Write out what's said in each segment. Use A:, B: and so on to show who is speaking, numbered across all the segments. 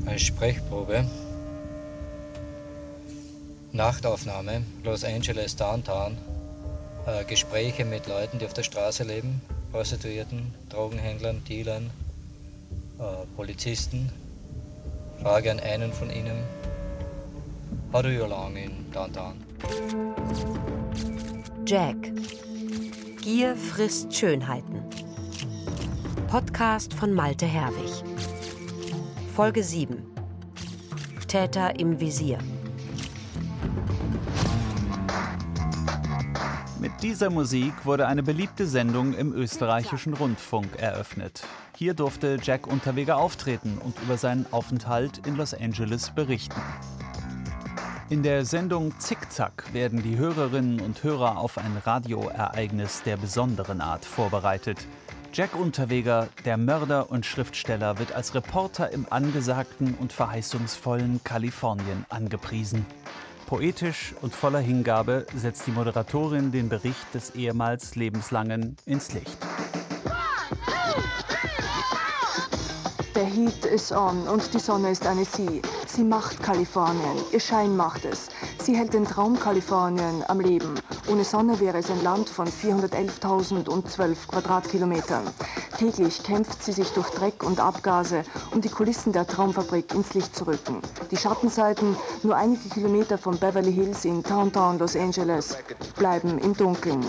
A: Eine Sprechprobe. Nachtaufnahme, Los Angeles Downtown. Gespräche mit Leuten, die auf der Straße leben. Prostituierten, Drogenhändlern, Dealern, Polizisten. Frage an einen von ihnen. How do you along in Downtown?
B: Jack. Gier frisst Schönheiten. Podcast von Malte Herwig. Folge 7. Täter im Visier.
C: Mit dieser Musik wurde eine beliebte Sendung im österreichischen Rundfunk eröffnet. Hier durfte Jack Unterweger auftreten und über seinen Aufenthalt in Los Angeles berichten. In der Sendung Zickzack werden die Hörerinnen und Hörer auf ein Radioereignis der besonderen Art vorbereitet. Jack Unterweger, der Mörder und Schriftsteller, wird als Reporter im angesagten und verheißungsvollen Kalifornien angepriesen. Poetisch und voller Hingabe setzt die Moderatorin den Bericht des ehemals Lebenslangen ins Licht.
D: Der Heat ist on und die Sonne ist eine Sie. Sie macht Kalifornien, ihr Schein macht es. Sie hält den Traum Kalifornien am Leben. Ohne Sonne wäre es ein Land von 411.012 Quadratkilometern. Täglich kämpft sie sich durch Dreck und Abgase, um die Kulissen der Traumfabrik ins Licht zu rücken. Die Schattenseiten, nur einige Kilometer von Beverly Hills in Downtown Los Angeles, bleiben im Dunkeln.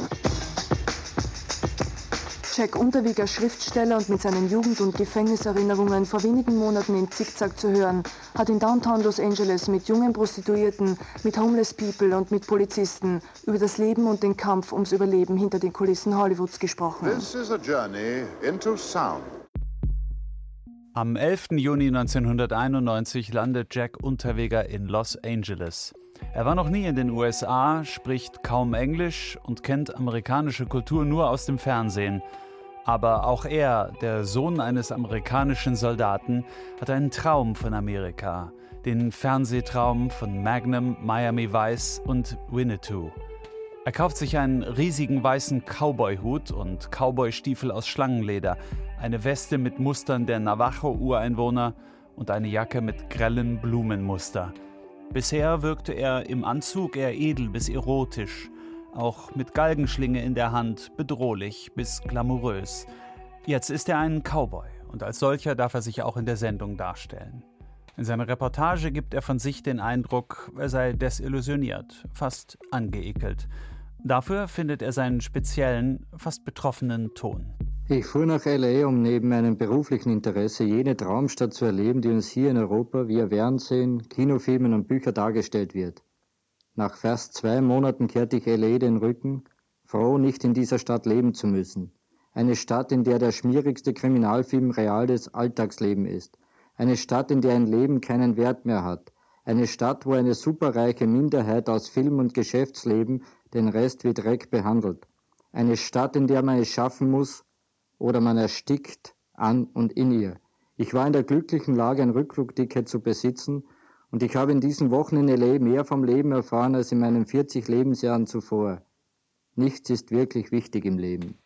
D: Jack Unterweger, Schriftsteller und mit seinen Jugend- und Gefängniserinnerungen vor wenigen Monaten in Zickzack zu hören, hat in Downtown Los Angeles mit jungen Prostituierten, mit Homeless People und mit Polizisten über das Leben und den Kampf ums Überleben hinter den Kulissen Hollywoods gesprochen.
E: This is a journey into sound.
C: Am 11. Juni 1991 landet Jack Unterweger in Los Angeles. Er war noch nie in den USA, spricht kaum Englisch und kennt amerikanische Kultur nur aus dem Fernsehen. Aber auch er, der Sohn eines amerikanischen Soldaten, hat einen Traum von Amerika. Den Fernsehtraum von Magnum, Miami Vice und Winnetou. Er kauft sich einen riesigen weißen Cowboy-Hut und Cowboy-Stiefel aus Schlangenleder, eine Weste mit Mustern der Navajo-Ureinwohner und eine Jacke mit grellen Blumenmuster. Bisher wirkte er im Anzug eher edel bis erotisch, auch mit Galgenschlinge in der Hand bedrohlich bis glamourös. Jetzt ist er ein Cowboy und als solcher darf er sich auch in der Sendung darstellen. In seiner Reportage gibt er von sich den Eindruck, er sei desillusioniert, fast angeekelt. Dafür findet er seinen speziellen, fast betroffenen Ton.
F: Ich fuhr nach L.A., um neben meinem beruflichen Interesse jene Traumstadt zu erleben, die uns hier in Europa via Fernsehen, Kinofilmen und Büchern dargestellt wird. Nach fast 2 Monaten kehrte ich L.A. den Rücken, froh, nicht in dieser Stadt leben zu müssen. Eine Stadt, in der der schmierigste Kriminalfilm reales Alltagsleben ist. Eine Stadt, in der ein Leben keinen Wert mehr hat. Eine Stadt, wo eine superreiche Minderheit aus Film- und Geschäftsleben den Rest wie Dreck behandelt. Eine Stadt, in der man es schaffen muss, oder man erstickt an und in ihr. Ich war in der glücklichen Lage, ein Rückflugticket zu besitzen und ich habe in diesen Wochen in L.A. mehr vom Leben erfahren als in meinen 40 Lebensjahren zuvor. Nichts ist wirklich wichtig im Leben.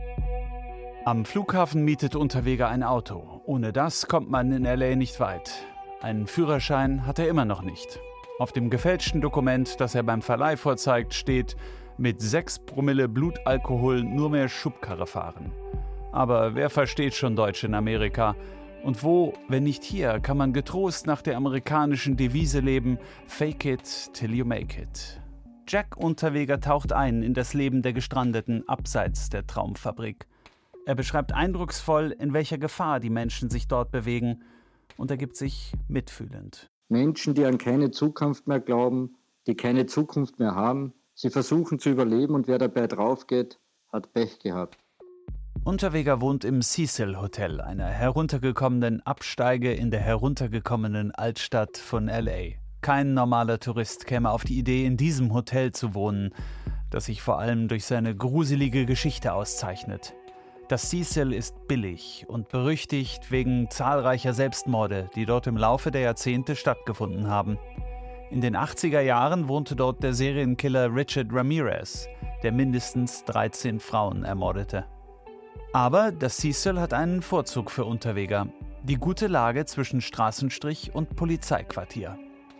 C: Am Flughafen mietet Unterweger ein Auto. Ohne das kommt man in L.A. nicht weit. Einen Führerschein hat er immer noch nicht. Auf dem gefälschten Dokument, das er beim Verleih vorzeigt, steht: mit 6 Promille Blutalkohol nur mehr Schubkarre fahren. Aber wer versteht schon Deutsch in Amerika? Und wo, wenn nicht hier, kann man getrost nach der amerikanischen Devise leben: Fake it till you make it. Jack Unterweger taucht ein in das Leben der Gestrandeten abseits der Traumfabrik. Er beschreibt eindrucksvoll, in welcher Gefahr die Menschen sich dort bewegen, und er gibt sich mitfühlend.
F: Menschen, die an keine Zukunft mehr glauben, die keine Zukunft mehr haben, sie versuchen zu überleben und wer dabei draufgeht, hat Pech gehabt.
C: Unterweger wohnt im Cecil Hotel, einer heruntergekommenen Absteige in der heruntergekommenen Altstadt von L.A. Kein normaler Tourist käme auf die Idee, in diesem Hotel zu wohnen, das sich vor allem durch seine gruselige Geschichte auszeichnet. Das Cecil ist billig und berüchtigt wegen zahlreicher Selbstmorde, die dort im Laufe der Jahrzehnte stattgefunden haben. In den 80er Jahren wohnte dort der Serienkiller Richard Ramirez, der mindestens 13 Frauen ermordete. Aber das Cecil hat einen Vorzug für Unterweger. Die gute Lage zwischen Straßenstrich und Polizeiquartier.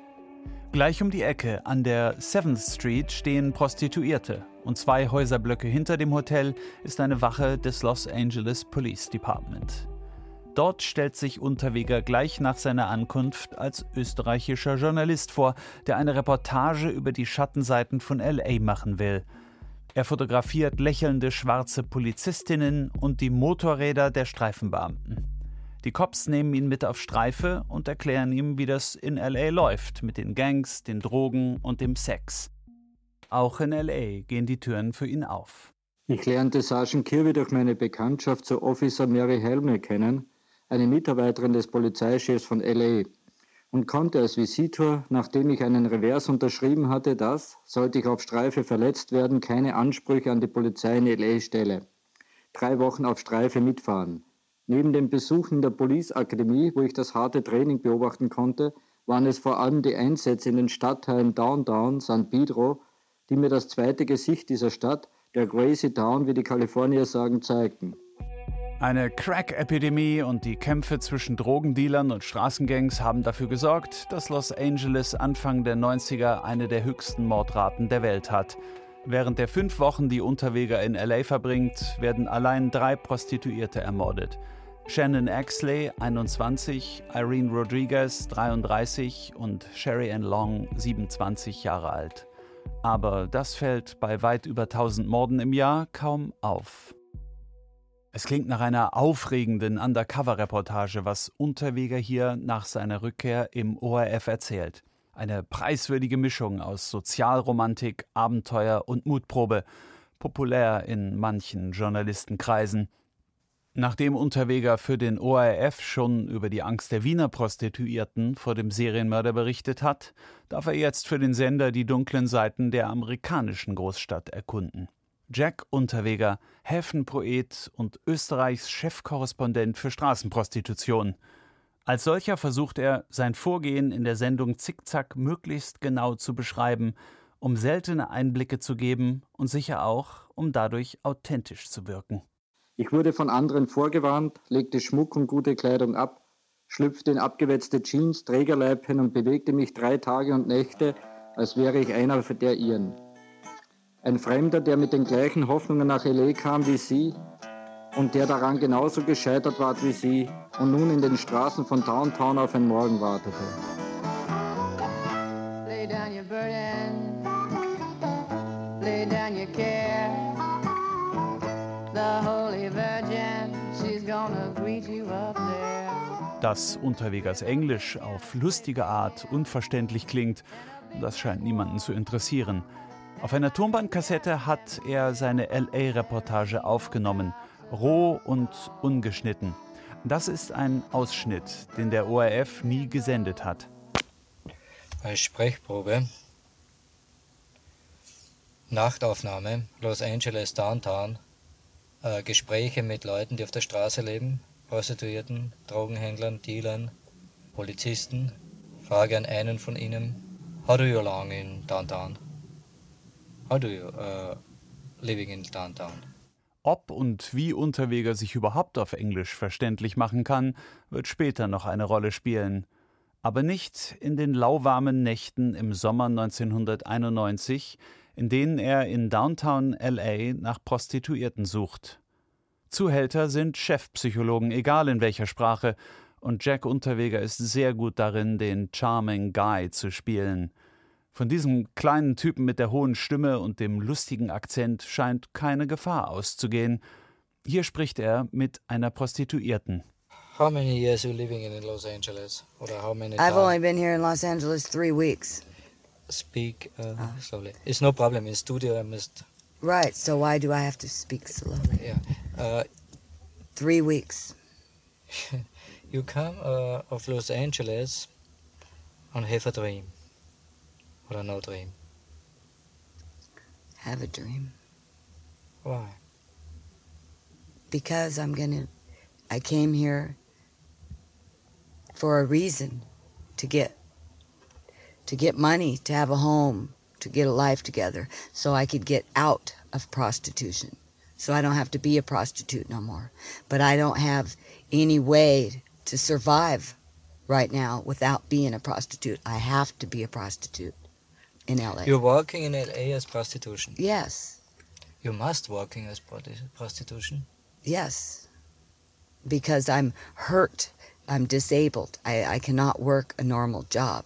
C: Gleich um die Ecke an der 7th Street stehen Prostituierte und 2 Häuserblöcke hinter dem Hotel ist eine Wache des Los Angeles Police Department. Dort stellt sich Unterweger gleich nach seiner Ankunft als österreichischer Journalist vor, der eine Reportage über die Schattenseiten von L.A. machen will. Er fotografiert lächelnde schwarze Polizistinnen und die Motorräder der Streifenbeamten. Die Cops nehmen ihn mit auf Streife und erklären ihm, wie das in L.A. läuft, mit den Gangs, den Drogen und dem Sex. Auch in L.A. gehen die Türen für ihn auf.
F: Ich lernte Sergeant Kirby durch meine Bekanntschaft zu Officer Mary Helmer kennen, eine Mitarbeiterin des Polizeichefs von L.A., und konnte als Visitor, nachdem ich einen Revers unterschrieben hatte, dass, sollte ich auf Streife verletzt werden, keine Ansprüche an die Polizei in L.A. stelle. 3 Wochen auf Streife mitfahren. Neben dem Besuch in der Police Akademie, wo ich das harte Training beobachten konnte, waren es vor allem die Einsätze in den Stadtteilen Downtown, San Pedro, die mir das zweite Gesicht dieser Stadt, der Crazy Town, wie die Kalifornier sagen, zeigten.
C: Eine Crack-Epidemie und die Kämpfe zwischen Drogendealern und Straßengangs haben dafür gesorgt, dass Los Angeles Anfang der 90er eine der höchsten Mordraten der Welt hat. Während der 5 Wochen, die Unterweger in L.A. verbringt, werden allein 3 Prostituierte ermordet. Shannon Axley, 21, Irene Rodriguez, 33 und Sherry Ann Long, 27 Jahre alt. Aber das fällt bei weit über 1000 Morden im Jahr kaum auf. Es klingt nach einer aufregenden Undercover-Reportage, was Unterweger hier nach seiner Rückkehr im ORF erzählt. Eine preiswürdige Mischung aus Sozialromantik, Abenteuer und Mutprobe, populär in manchen Journalistenkreisen. Nachdem Unterweger für den ORF schon über die Angst der Wiener Prostituierten vor dem Serienmörder berichtet hat, darf er jetzt für den Sender die dunklen Seiten der amerikanischen Großstadt erkunden. Jack Unterweger, Häfenpoet und Österreichs Chefkorrespondent für Straßenprostitution. Als solcher versucht er, sein Vorgehen in der Sendung Zickzack möglichst genau zu beschreiben, um seltene Einblicke zu geben und sicher auch, um dadurch authentisch zu wirken.
F: Ich wurde von anderen vorgewarnt, legte Schmuck und gute Kleidung ab, schlüpfte in abgewetzte Jeans, Trägerleibchen und bewegte mich 3 Tage und Nächte, als wäre ich einer der ihren. Ein Fremder, der mit den gleichen Hoffnungen nach L.A. kam wie Sie und der daran genauso gescheitert war wie Sie und nun in den Straßen von Downtown auf einen Morgen wartete.
G: Lay down your burden, lay down your care. The Holy Virgin, she's gonna greet you up there.
C: Dass Unterwegers Englisch auf lustige Art unverständlich klingt, das scheint niemanden zu interessieren. Auf einer Tonbandkassette hat er seine L.A.-Reportage aufgenommen, roh und ungeschnitten. Das ist ein Ausschnitt, den der ORF nie gesendet hat.
A: Als Sprechprobe. Nachtaufnahme, Los Angeles Downtown. Gespräche mit Leuten, die auf der Straße leben, Prostituierten, Drogenhändlern, Dealern, Polizisten. Frage an einen von ihnen: How do you along in Downtown? How do you living in Downtown?
C: Ob und wie Unterweger sich überhaupt auf Englisch verständlich machen kann, wird später noch eine Rolle spielen. Aber nicht in den lauwarmen Nächten im Sommer 1991, in denen er in Downtown L.A. nach Prostituierten sucht. Zuhälter sind Chefpsychologen, egal in welcher Sprache, und Jack Unterweger ist sehr gut darin, den Charming Guy zu spielen. Von diesem kleinen Typen mit der hohen Stimme und dem lustigen Akzent scheint keine Gefahr auszugehen. Hier spricht er mit einer Prostituierten.
A: How many years you living in Los Angeles? Oder how many
G: I've
A: time?
G: only been here in Los Angeles 3 weeks.
A: Speak slowly. It's no problem. In studio I must.
G: Right, so why do I have to speak slowly?
A: Yeah.
G: 3 weeks.
A: You come of Los Angeles and have a dream. Or no dream.
G: Have a dream.
A: Why?
G: Because I came here for a reason, to get money, to have a home, to get a life together, so I could get out of prostitution. So I don't have to be a prostitute no more. But I don't have any way to survive right now without being a prostitute. I have to be a prostitute in LA.
A: You're working in LA as prostitution?
G: Yes.
A: You must working as prostitution?
G: Yes. Because I'm hurt. I'm disabled. I cannot work a normal job.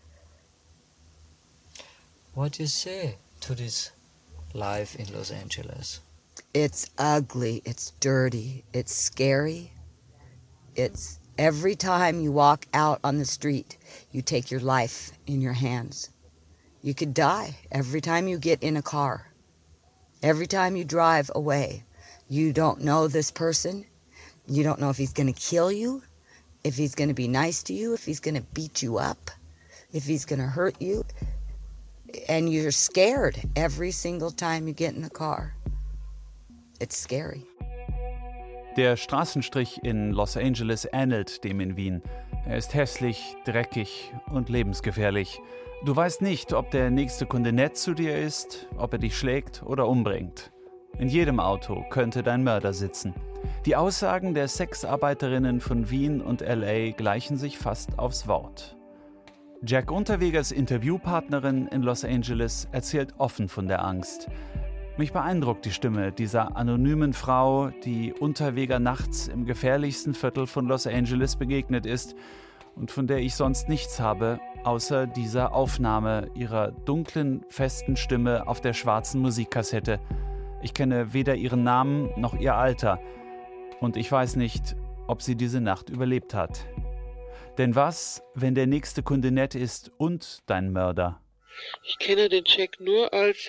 A: What do you say to this life in Los Angeles?
G: It's ugly. It's dirty. It's scary. It's every time you walk out on the street, you take your life in your hands. You could die every time you get in a car. Every time you drive away, you don't know this person. You don't know if he's going to kill you, if he's going to be nice to you, if he's going to beat you up, if he's going to hurt you. And you're scared every single time you get in the car. It's scary.
C: Der Straßenstrich in Los Angeles ähnelt dem in Wien. Er ist hässlich, dreckig und lebensgefährlich. Du weißt nicht, ob der nächste Kunde nett zu dir ist, ob er dich schlägt oder umbringt. In jedem Auto könnte dein Mörder sitzen. Die Aussagen der Sexarbeiterinnen von Wien und LA gleichen sich fast aufs Wort. Jack Unterwegers Interviewpartnerin in Los Angeles erzählt offen von der Angst. Mich beeindruckt die Stimme dieser anonymen Frau, die Unterweger nachts im gefährlichsten Viertel von Los Angeles begegnet ist und von der ich sonst nichts habe, außer dieser Aufnahme ihrer dunklen, festen Stimme auf der schwarzen Musikkassette. Ich kenne weder ihren Namen noch ihr Alter und ich weiß nicht, ob sie diese Nacht überlebt hat. Denn was, wenn der nächste Kunde nett ist und dein Mörder?
H: Ich kenne den Jack nur als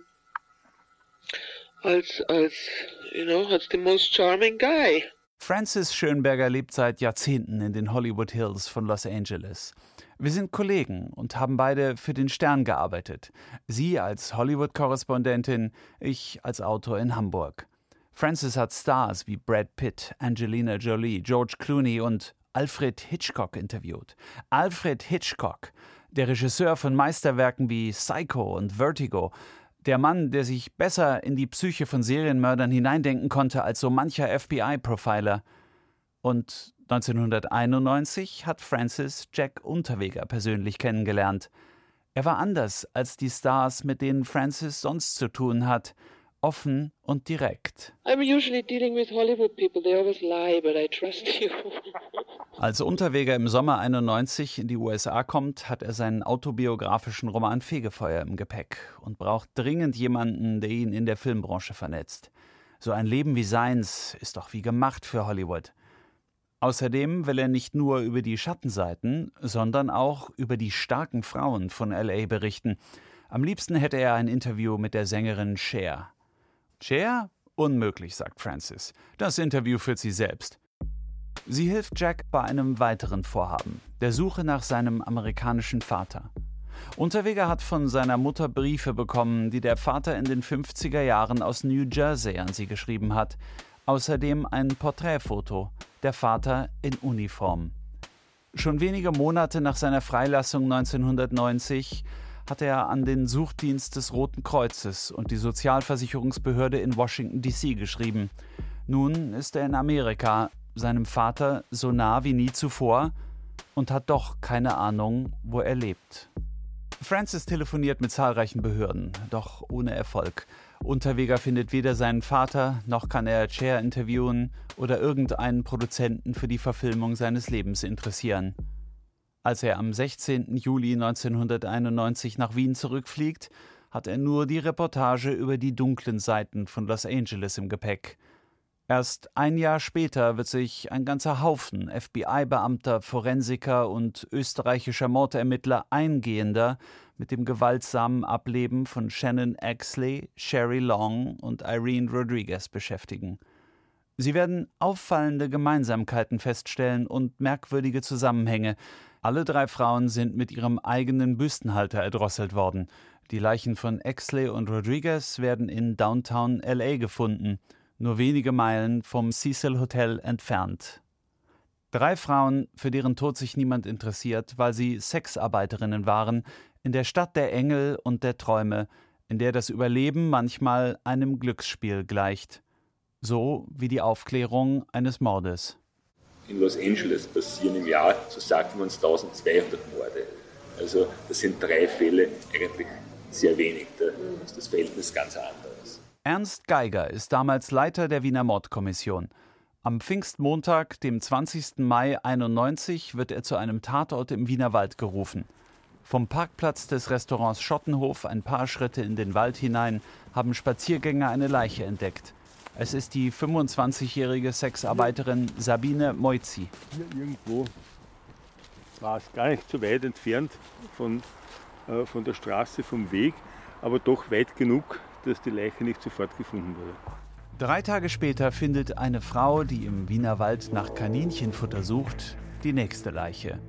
H: the most charming guy.
C: Francis Schönberger lebt seit Jahrzehnten in den Hollywood Hills von Los Angeles. Wir sind Kollegen und haben beide für den Stern gearbeitet. Sie als Hollywood-Korrespondentin, ich als Autor in Hamburg. Francis hat Stars wie Brad Pitt, Angelina Jolie, George Clooney und Alfred Hitchcock interviewt. Alfred Hitchcock, der Regisseur von Meisterwerken wie Psycho und Vertigo, der Mann, der sich besser in die Psyche von Serienmördern hineindenken konnte als so mancher FBI-Profiler. Und 1991 hat Francis Jack Unterweger persönlich kennengelernt. Er war anders als die Stars, mit denen Francis sonst zu tun hat. Offen und direkt.
H: I'm usually dealing with Hollywood people. They always lie, but I trust you.
C: Als Unterweger im Sommer 91 in die USA kommt, hat er seinen autobiografischen Roman Fegefeuer im Gepäck und braucht dringend jemanden, der ihn in der Filmbranche vernetzt. So ein Leben wie seins ist doch wie gemacht für Hollywood. Außerdem will er nicht nur über die Schattenseiten, sondern auch über die starken Frauen von LA berichten. Am liebsten hätte er ein Interview mit der Sängerin Cher. Cher? Unmöglich, sagt Francis. Das Interview führt sie selbst. Sie hilft Jack bei einem weiteren Vorhaben, der Suche nach seinem amerikanischen Vater. Unterweger hat von seiner Mutter Briefe bekommen, die der Vater in den 50er Jahren aus New Jersey an sie geschrieben hat. Außerdem ein Porträtfoto, der Vater in Uniform. Schon wenige Monate nach seiner Freilassung 1990 hatte er an den Suchdienst des Roten Kreuzes und die Sozialversicherungsbehörde in Washington, D.C. geschrieben. Nun ist er in Amerika, seinem Vater so nah wie nie zuvor und hat doch keine Ahnung, wo er lebt. Francis telefoniert mit zahlreichen Behörden, doch ohne Erfolg. Unterweger findet weder seinen Vater, noch kann er Cher interviewen oder irgendeinen Produzenten für die Verfilmung seines Lebens interessieren. Als er am 16. Juli 1991 nach Wien zurückfliegt, hat er nur die Reportage über die dunklen Seiten von Los Angeles im Gepäck. Erst ein Jahr später wird sich ein ganzer Haufen FBI-Beamter, Forensiker und österreichischer Mordermittler eingehender mit dem gewaltsamen Ableben von Shannon Exley, Sherry Long und Irene Rodriguez beschäftigen. Sie werden auffallende Gemeinsamkeiten feststellen und merkwürdige Zusammenhänge. Alle 3 Frauen sind mit ihrem eigenen Büstenhalter erdrosselt worden. Die Leichen von Exley und Rodriguez werden in Downtown LA gefunden, nur wenige Meilen vom Cecil Hotel entfernt. 3 Frauen, für deren Tod sich niemand interessiert, weil sie Sexarbeiterinnen waren, in der Stadt der Engel und der Träume, in der das Überleben manchmal einem Glücksspiel gleicht. So wie die Aufklärung eines Mordes.
I: In Los Angeles passieren im Jahr, so sagt man, 1200 Morde. Also das sind 3 Fälle, eigentlich sehr wenig. Da ist das Verhältnis ganz anderes.
C: Ernst Geiger ist damals Leiter der Wiener Mordkommission. Am Pfingstmontag, dem 20. Mai 1991, wird er zu einem Tatort im Wienerwald gerufen. Vom Parkplatz des Restaurants Schottenhof ein paar Schritte in den Wald hinein haben Spaziergänger eine Leiche entdeckt. Es ist die 25-jährige Sexarbeiterin Sabine Moizzi.
J: Hier irgendwo war es gar nicht so weit entfernt von der Straße, vom Weg, aber doch weit genug, dass die Leiche nicht sofort gefunden wurde.
C: 3 Tage später findet eine Frau, die im Wienerwald nach Kaninchenfutter sucht, die nächste Leiche.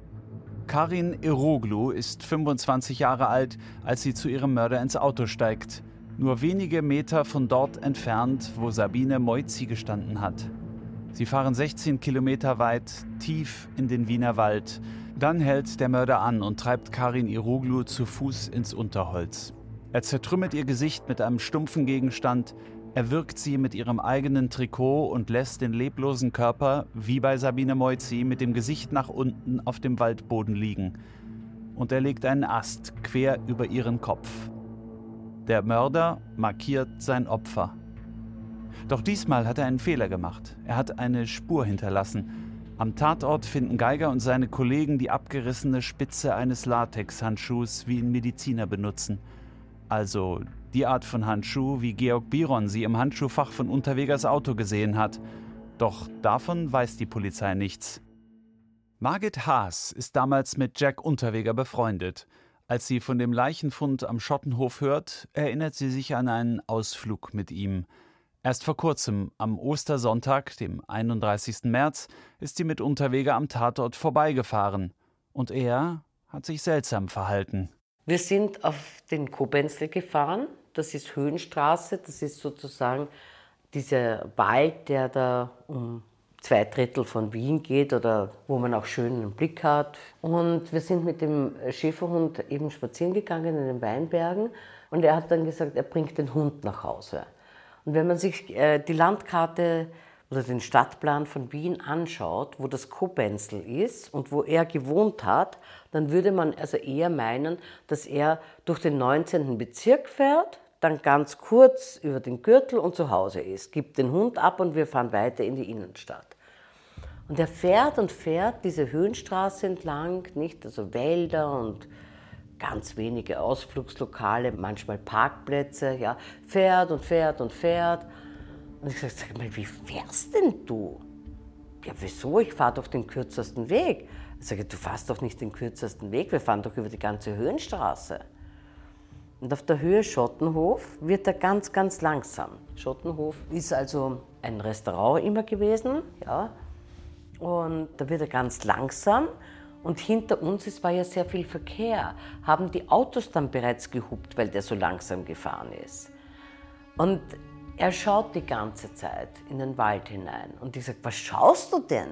C: Karin Eroglu ist 25 Jahre alt, als sie zu ihrem Mörder ins Auto steigt. Nur wenige Meter von dort entfernt, wo Sabine Moizzi gestanden hat. Sie fahren 16 Kilometer weit, tief in den Wienerwald. Dann hält der Mörder an und treibt Karin Eroglu zu Fuß ins Unterholz. Er zertrümmert ihr Gesicht mit einem stumpfen Gegenstand, erwürgt sie mit ihrem eigenen Trikot und lässt den leblosen Körper, wie bei Sabine Moizzi, mit dem Gesicht nach unten auf dem Waldboden liegen. Und er legt einen Ast quer über ihren Kopf. Der Mörder markiert sein Opfer. Doch diesmal hat er einen Fehler gemacht. Er hat eine Spur hinterlassen. Am Tatort finden Geiger und seine Kollegen die abgerissene Spitze eines Latexhandschuhs, wie ihn Mediziner benutzen. Also die Art von Handschuh, wie Georg Biron sie im Handschuhfach von Unterwegers Auto gesehen hat. Doch davon weiß die Polizei nichts. Margit Haas ist damals mit Jack Unterweger befreundet. Als sie von dem Leichenfund am Schottenhof hört, erinnert sie sich an einen Ausflug mit ihm. Erst vor kurzem, am Ostersonntag, dem 31. März, ist sie mit Unterweger am Tatort vorbeigefahren. Und er hat sich seltsam verhalten.
K: Wir sind auf den Kobenzl gefahren. Das ist Höhenstraße. Das ist sozusagen dieser Wald, der da um 2/3 von Wien geht oder wo man auch schön einen Blick hat. Und wir sind mit dem Schäferhund eben spazieren gegangen in den Weinbergen. Und er hat dann gesagt, er bringt den Hund nach Hause. Und wenn man sich die Landkarte oder den Stadtplan von Wien anschaut, wo das Kobenzl ist und wo er gewohnt hat, dann würde man also eher meinen, dass er durch den 19. Bezirk fährt, dann ganz kurz über den Gürtel und zu Hause ist, gibt den Hund ab und wir fahren weiter in die Innenstadt. Und er fährt und fährt diese Höhenstraße entlang, nicht? Also Wälder und ganz wenige Ausflugslokale, manchmal Parkplätze, ja, fährt und fährt und fährt. Und ich sag mal, wie fährst denn du? Ja, wieso? Ich fahre doch den kürzesten Weg. Ich sage, du fährst doch nicht den kürzesten Weg, wir fahren doch über die ganze Höhenstraße. Und auf der Höhe Schottenhof wird er ganz, ganz langsam. Schottenhof ist also ein Restaurant immer gewesen, ja. Und da wird er ganz langsam. Und hinter uns, es war ja sehr viel Verkehr, haben die Autos dann bereits gehupt, weil der so langsam gefahren ist. Und er schaut die ganze Zeit in den Wald hinein. Und ich sage, was schaust du denn?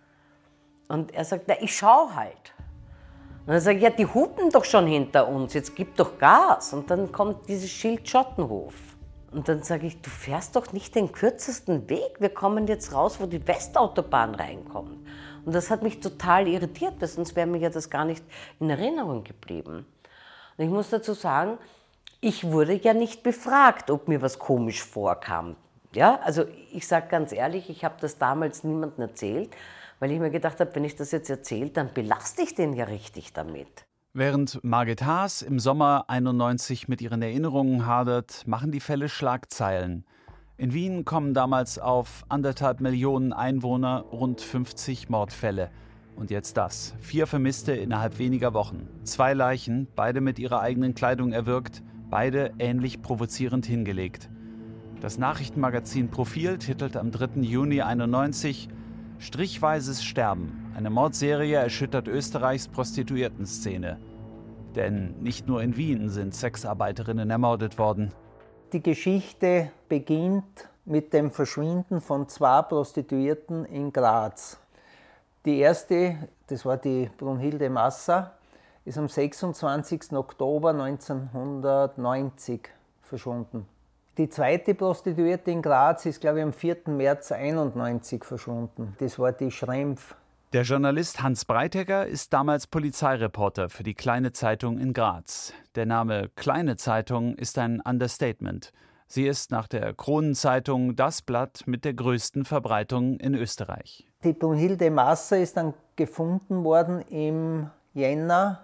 K: Und er sagt, na, ich schaue halt. Und dann sage ich, ja, die hupen doch schon hinter uns, jetzt gib doch Gas. Und dann kommt dieses Schild Schottenhof. Und dann sage ich, du fährst doch nicht den kürzesten Weg, wir kommen jetzt raus, wo die Westautobahn reinkommt. Und das hat mich total irritiert, weil sonst wäre mir ja das gar nicht in Erinnerung geblieben. Und ich muss dazu sagen, ich wurde ja nicht befragt, ob mir was komisch vorkam. Ja, also ich sage ganz ehrlich, ich habe das damals niemandem erzählt, weil ich mir gedacht habe, wenn ich das jetzt erzähle, dann belaste ich den ja richtig damit.
C: Während Margit Haas im Sommer 91 mit ihren Erinnerungen hadert, machen die Fälle Schlagzeilen. In Wien kommen damals auf 1,5 Millionen Einwohner rund 50 Mordfälle. Und jetzt das. 4 Vermisste innerhalb weniger Wochen. 2 Leichen, beide mit ihrer eigenen Kleidung erwürgt, beide ähnlich provozierend hingelegt. Das Nachrichtenmagazin Profil titelt am 3. Juni 91 Strichweises Sterben. Eine Mordserie erschüttert Österreichs Prostituiertenszene. Denn nicht nur in Wien sind Sexarbeiterinnen ermordet worden.
L: Die Geschichte beginnt mit dem Verschwinden von 2 Prostituierten in Graz. Die erste, das war die Brunhilde Massa, ist am 26. Oktober 1990 verschwunden. Die zweite Prostituierte in Graz ist, glaube ich, am 4. März 1991 verschwunden. Das war die Schrempf.
C: Der Journalist Hans Breitegger ist damals Polizeireporter für die Kleine Zeitung in Graz. Der Name Kleine Zeitung ist ein Understatement. Sie ist nach der Kronenzeitung das Blatt mit der größten Verbreitung in Österreich.
L: Die Brunhilde Masser ist dann gefunden worden im Jänner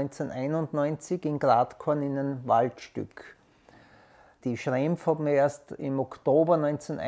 L: 1991 in Gradkorn in einem Waldstück. Die Schrempf hat man erst im Oktober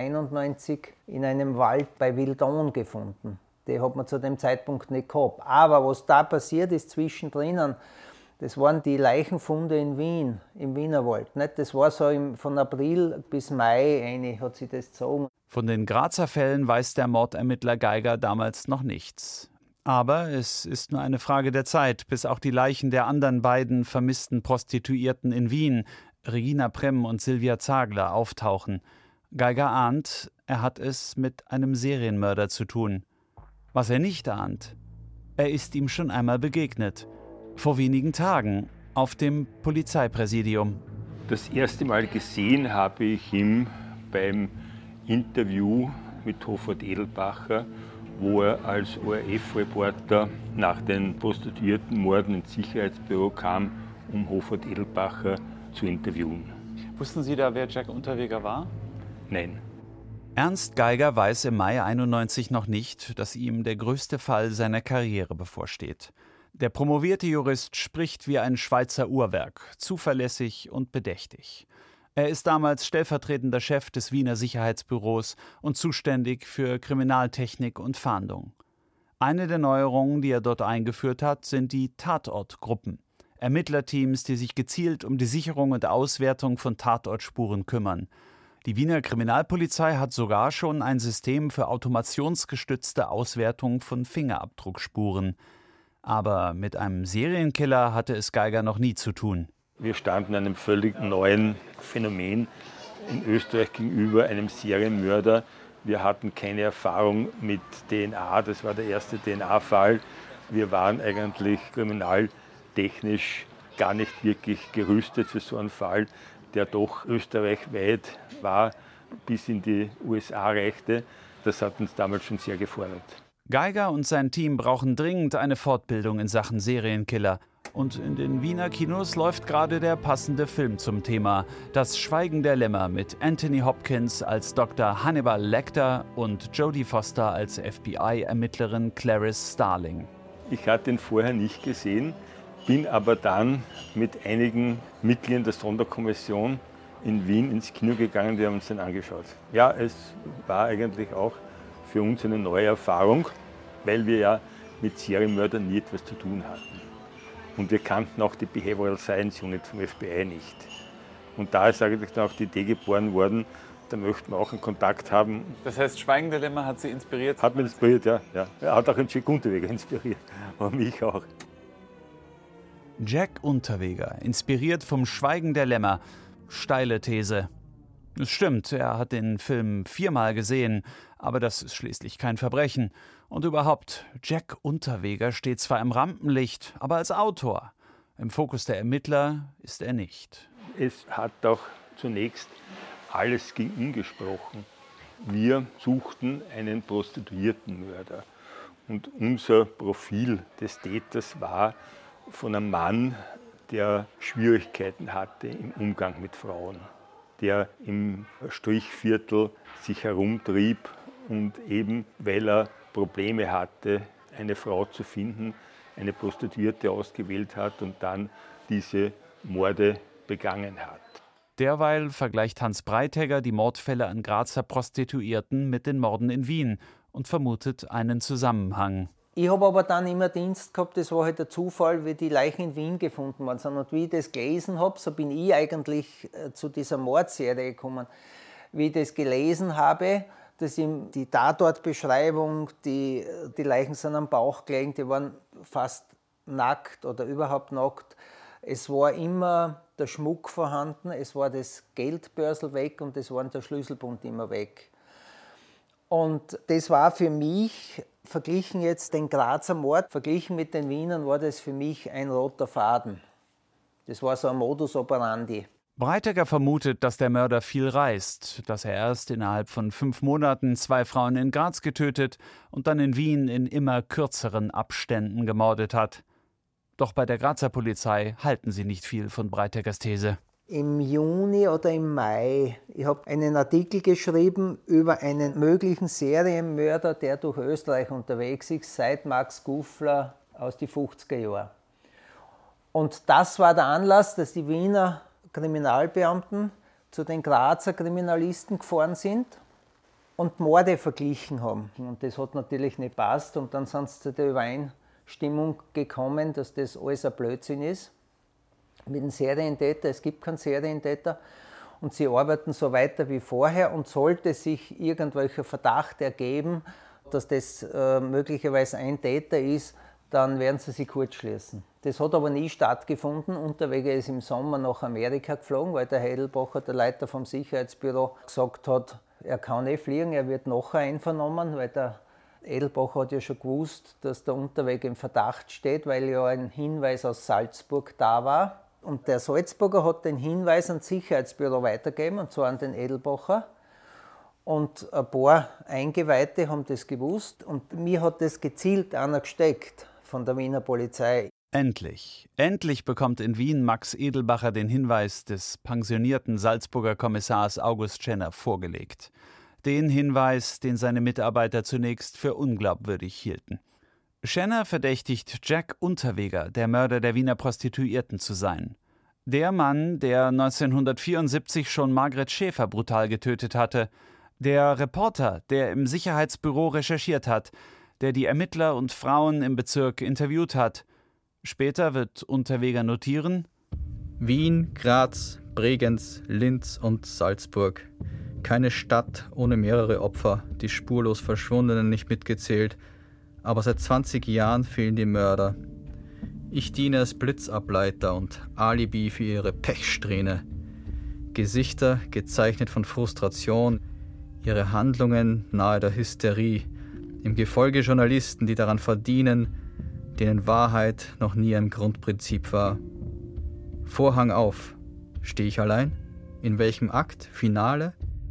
L: 1991 in einem Wald bei Wildon gefunden. Die hat man zu dem Zeitpunkt nicht gehabt. Aber was da passiert ist zwischendrin, das waren die Leichenfunde in Wien, im Wienerwald. Das war so von April bis Mai hat sich das gezogen.
C: Von den Grazer Fällen weiß der Mordermittler Geiger damals noch nichts. Aber es ist nur eine Frage der Zeit, bis auch die Leichen der anderen beiden vermissten Prostituierten in Wien, Regina Premm und Silvia Zagler, auftauchen. Geiger ahnt, er hat es mit einem Serienmörder zu tun. Was er nicht ahnt, er ist ihm schon einmal begegnet. Vor wenigen Tagen auf dem Polizeipräsidium.
J: Das erste Mal gesehen habe ich ihn beim Interview mit Hofrat Edelbacher, wo er als ORF-Reporter nach den Prostituiertenmorden ins Sicherheitsbüro kam, um Hofrat Edelbacher zu interviewen.
C: Wussten Sie da, wer Jack Unterweger war?
J: Nein.
C: Ernst Geiger weiß im Mai 91 noch nicht, dass ihm der größte Fall seiner Karriere bevorsteht. Der promovierte Jurist spricht wie ein Schweizer Uhrwerk, zuverlässig und bedächtig. Er ist damals stellvertretender Chef des Wiener Sicherheitsbüros und zuständig für Kriminaltechnik und Fahndung. Eine der Neuerungen, die er dort eingeführt hat, sind die Tatortgruppen. Ermittlerteams, die sich gezielt um die Sicherung und Auswertung von Tatortspuren kümmern. Die Wiener Kriminalpolizei hat sogar schon ein System für automationsgestützte Auswertung von Fingerabdruckspuren. Aber mit einem Serienkiller hatte es Geiger noch nie zu tun.
J: Wir standen einem völlig neuen Phänomen in Österreich gegenüber, einem Serienmörder. Wir hatten keine Erfahrung mit DNA, das war der erste DNA-Fall. Wir waren eigentlich kriminaltechnisch gar nicht wirklich gerüstet für so einen Fall, der doch österreichweit war, bis in die USA reichte. Das hat uns damals schon sehr gefordert.
C: Geiger und sein Team brauchen dringend eine Fortbildung in Sachen Serienkiller. Und in den Wiener Kinos läuft gerade der passende Film zum Thema. Das Schweigen der Lämmer mit Anthony Hopkins als Dr. Hannibal Lecter und Jodie Foster als FBI-Ermittlerin Clarice Starling.
J: Ich hatte ihn vorher nicht gesehen, bin aber dann mit einigen Mitgliedern der Sonderkommission in Wien ins Kino gegangen, die haben uns den angeschaut. Ja, es war eigentlich auch für uns eine neue Erfahrung, weil wir ja mit Serienmördern nie etwas zu tun hatten. Und wir kannten auch die Behavioral Science Unit vom FBI nicht. Und da ist eigentlich dann auch die Idee geboren worden, da möchten wir auch einen Kontakt haben.
M: Das heißt, Schweigen der Lämmer hat Sie inspiriert?
J: Hat mich inspiriert, ja. Er hat auch einen Jack Unterweger inspiriert, und mich auch.
C: Jack Unterweger, inspiriert vom Schweigen der Lämmer. Steile These. Es stimmt, er hat den Film 4-mal gesehen, aber das ist schließlich kein Verbrechen. Und überhaupt, Jack Unterweger steht zwar im Rampenlicht, aber als Autor. Im Fokus der Ermittler ist er nicht.
J: Es hat auch zunächst alles gegen ihn gesprochen. Wir suchten einen Prostituiertenmörder. Und unser Profil des Täters war von einem Mann, der Schwierigkeiten hatte im Umgang mit Frauen, der im Strichviertel sich herumtrieb und eben, weil er Probleme hatte, eine Frau zu finden, eine Prostituierte ausgewählt hat und dann diese Morde begangen hat.
C: Derweil vergleicht Hans Breitegger die Mordfälle an Grazer Prostituierten mit den Morden in Wien und vermutet einen Zusammenhang.
L: Ich habe aber dann immer Dienst gehabt, das war halt der Zufall, wie die Leichen in Wien gefunden worden sind. Und wie ich das gelesen habe, so bin ich eigentlich zu dieser Mordserie gekommen. Wie ich das gelesen habe, dass ihm die Tatortbeschreibung, die Leichen sind am Bauch gelegen, die waren fast nackt oder überhaupt nackt. Es war immer der Schmuck vorhanden, es war das Geldbörsel weg und es war der Schlüsselbund immer weg. Und das war für mich, verglichen jetzt den Grazer Mord, verglichen mit den Wienern, war das für mich ein roter Faden. Das war so ein Modus operandi.
C: Breitecker vermutet, dass der Mörder viel reist, dass er erst innerhalb von 5 Monaten 2 Frauen in Graz getötet und dann in Wien in immer kürzeren Abständen gemordet hat. Doch bei der Grazer Polizei halten sie nicht viel von Breiteckers These.
L: Im Juni oder im Mai, ich habe einen Artikel geschrieben über einen möglichen Serienmörder, der durch Österreich unterwegs ist, seit Max Gufler aus den 50er Jahren. Und das war der Anlass, dass die Wiener Kriminalbeamten zu den Grazer Kriminalisten gefahren sind und Morde verglichen haben. Und das hat natürlich nicht passt. Und dann sind sie zu der Übereinstimmung gekommen, dass das alles ein Blödsinn ist mit dem Serientäter. Es gibt keinen Serientäter. Und sie arbeiten so weiter wie vorher. Und sollte sich irgendwelcher Verdacht ergeben, dass das möglicherweise ein Täter ist, dann werden sie sich kurzschließen. Das hat aber nie stattgefunden. Unterwegs ist im Sommer nach Amerika geflogen, weil der Heidelbacher, der Leiter vom Sicherheitsbüro, gesagt hat, er kann nicht fliegen, er wird nachher einvernommen, weil der Edelbacher hat ja schon gewusst, dass der Unterweg im Verdacht steht, weil ja ein Hinweis aus Salzburg da war. Und der Salzburger hat den Hinweis ans Sicherheitsbüro weitergegeben, und zwar an den Edelbacher. Und ein paar Eingeweihte haben das gewusst. Und mir hat das gezielt einer gesteckt von der Wiener Polizei.
C: Endlich bekommt in Wien Max Edelbacher den Hinweis des pensionierten Salzburger Kommissars August Schenner vorgelegt. Den Hinweis, den seine Mitarbeiter zunächst für unglaubwürdig hielten. Schenner verdächtigt Jack Unterweger, der Mörder der Wiener Prostituierten zu sein. Der Mann, der 1974 schon Margret Schäfer brutal getötet hatte. Der Reporter, der im Sicherheitsbüro recherchiert hat, der die Ermittler und Frauen im Bezirk interviewt hat. Später wird Unterweger notieren:
N: Wien, Graz, Bregenz, Linz und Salzburg. Keine Stadt ohne mehrere Opfer, die spurlos Verschwundenen nicht mitgezählt. Aber seit 20 Jahren fehlen die Mörder. Ich diene als Blitzableiter und Alibi für ihre Pechsträhne. Gesichter gezeichnet von Frustration, ihre Handlungen nahe der Hysterie. Im Gefolge Journalisten, die daran verdienen, denen Wahrheit noch nie ein Grundprinzip war. Vorhang auf. Stehe ich allein? In welchem Akt? Finale?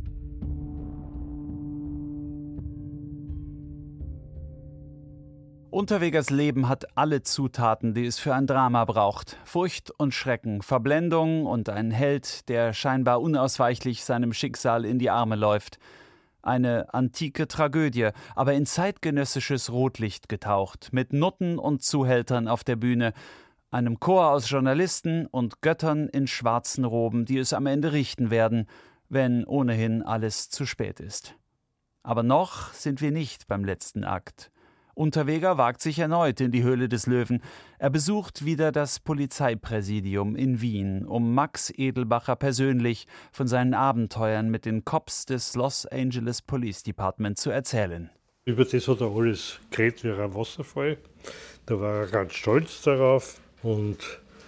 C: Unterwegers Leben hat alle Zutaten, die es für ein Drama braucht. Furcht und Schrecken, Verblendung und ein Held, der scheinbar unausweichlich seinem Schicksal in die Arme läuft. Eine antike Tragödie, aber in zeitgenössisches Rotlicht getaucht, mit Nutten und Zuhältern auf der Bühne, einem Chor aus Journalisten und Göttern in schwarzen Roben, die es am Ende richten werden, wenn ohnehin alles zu spät ist. Aber noch sind wir nicht beim letzten Akt. Unterweger wagt sich erneut in die Höhle des Löwen. Er besucht wieder das Polizeipräsidium in Wien, um Max Edelbacher persönlich von seinen Abenteuern mit den Cops des Los Angeles Police Department zu erzählen.
O: Über das hat er alles geredet wie ein Wasserfall. Da war er ganz stolz darauf. Und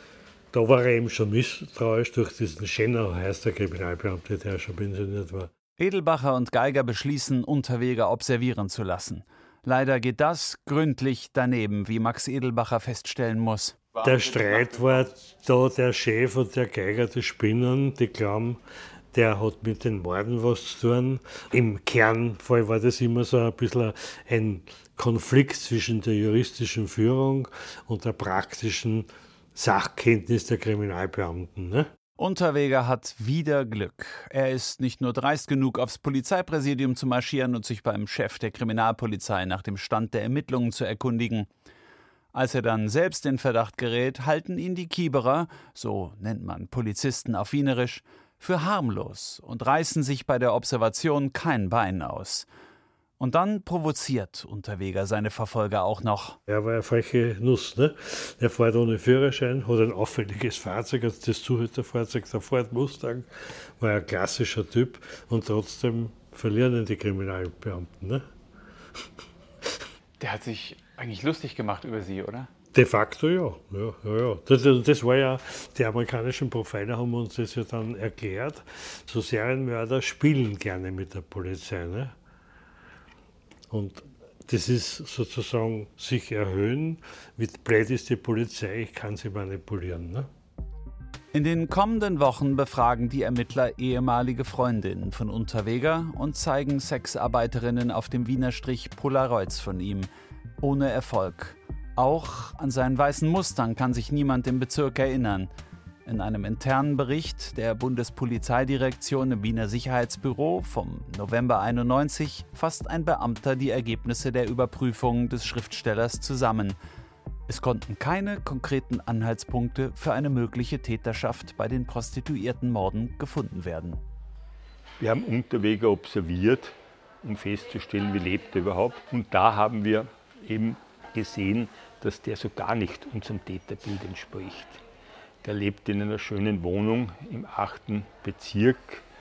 O: da war er eben schon misstrauisch durch diesen Schenner, heißt der Kriminalbeamte, der schon pensioniert war.
C: Edelbacher und Geiger beschließen, Unterweger observieren zu lassen. Leider geht das gründlich daneben, wie Max Edelbacher feststellen muss.
O: Der Streit war da, der Chef und der Geiger, die Spinnen, die glauben, der hat mit den Morden was zu tun. Im Kernfall war das immer so ein bisschen ein Konflikt zwischen der juristischen Führung und der praktischen Sachkenntnis der Kriminalbeamten. Ne?
C: Unterweger hat wieder Glück. Er ist nicht nur dreist genug, aufs Polizeipräsidium zu marschieren und sich beim Chef der Kriminalpolizei nach dem Stand der Ermittlungen zu erkundigen. Als er dann selbst in Verdacht gerät, halten ihn die Kieberer, so nennt man Polizisten auf Wienerisch, für harmlos und reißen sich bei der Observation kein Bein aus. Und dann provoziert Unterweger seine Verfolger auch noch.
O: Er war eine freche Nuss. Ne? Er fährt ohne Führerschein, hat ein auffälliges Fahrzeug, also das Zuhälterfahrzeug, der Ford Mustang, war ein klassischer Typ und trotzdem verlieren ihn die Kriminalbeamten. Ne?
M: Der hat sich eigentlich lustig gemacht über Sie, oder?
O: De facto ja. Das war ja, die amerikanischen Profiler haben uns das ja dann erklärt. So Serienmörder spielen gerne mit der Polizei. Ne? Und das ist sozusagen sich erhöhen, wie blöd ist die Polizei, ich kann sie manipulieren. Ne?
C: In den kommenden Wochen befragen die Ermittler ehemalige Freundinnen von Unterweger und zeigen Sexarbeiterinnen auf dem Wiener Strich Polaroids von ihm. Ohne Erfolg. Auch an seinen weißen Mustang kann sich niemand im Bezirk erinnern. In einem internen Bericht der Bundespolizeidirektion im Wiener Sicherheitsbüro vom November 91 fasst ein Beamter die Ergebnisse der Überprüfung des Schriftstellers zusammen. Es konnten keine konkreten Anhaltspunkte für eine mögliche Täterschaft bei den Prostituiertenmorden gefunden werden.
J: Wir haben Unterweger observiert, um festzustellen, wie lebt er überhaupt. Und da haben wir eben gesehen, dass der so gar nicht unserem Täterbild entspricht. Der lebte in einer schönen Wohnung im 8. Bezirk,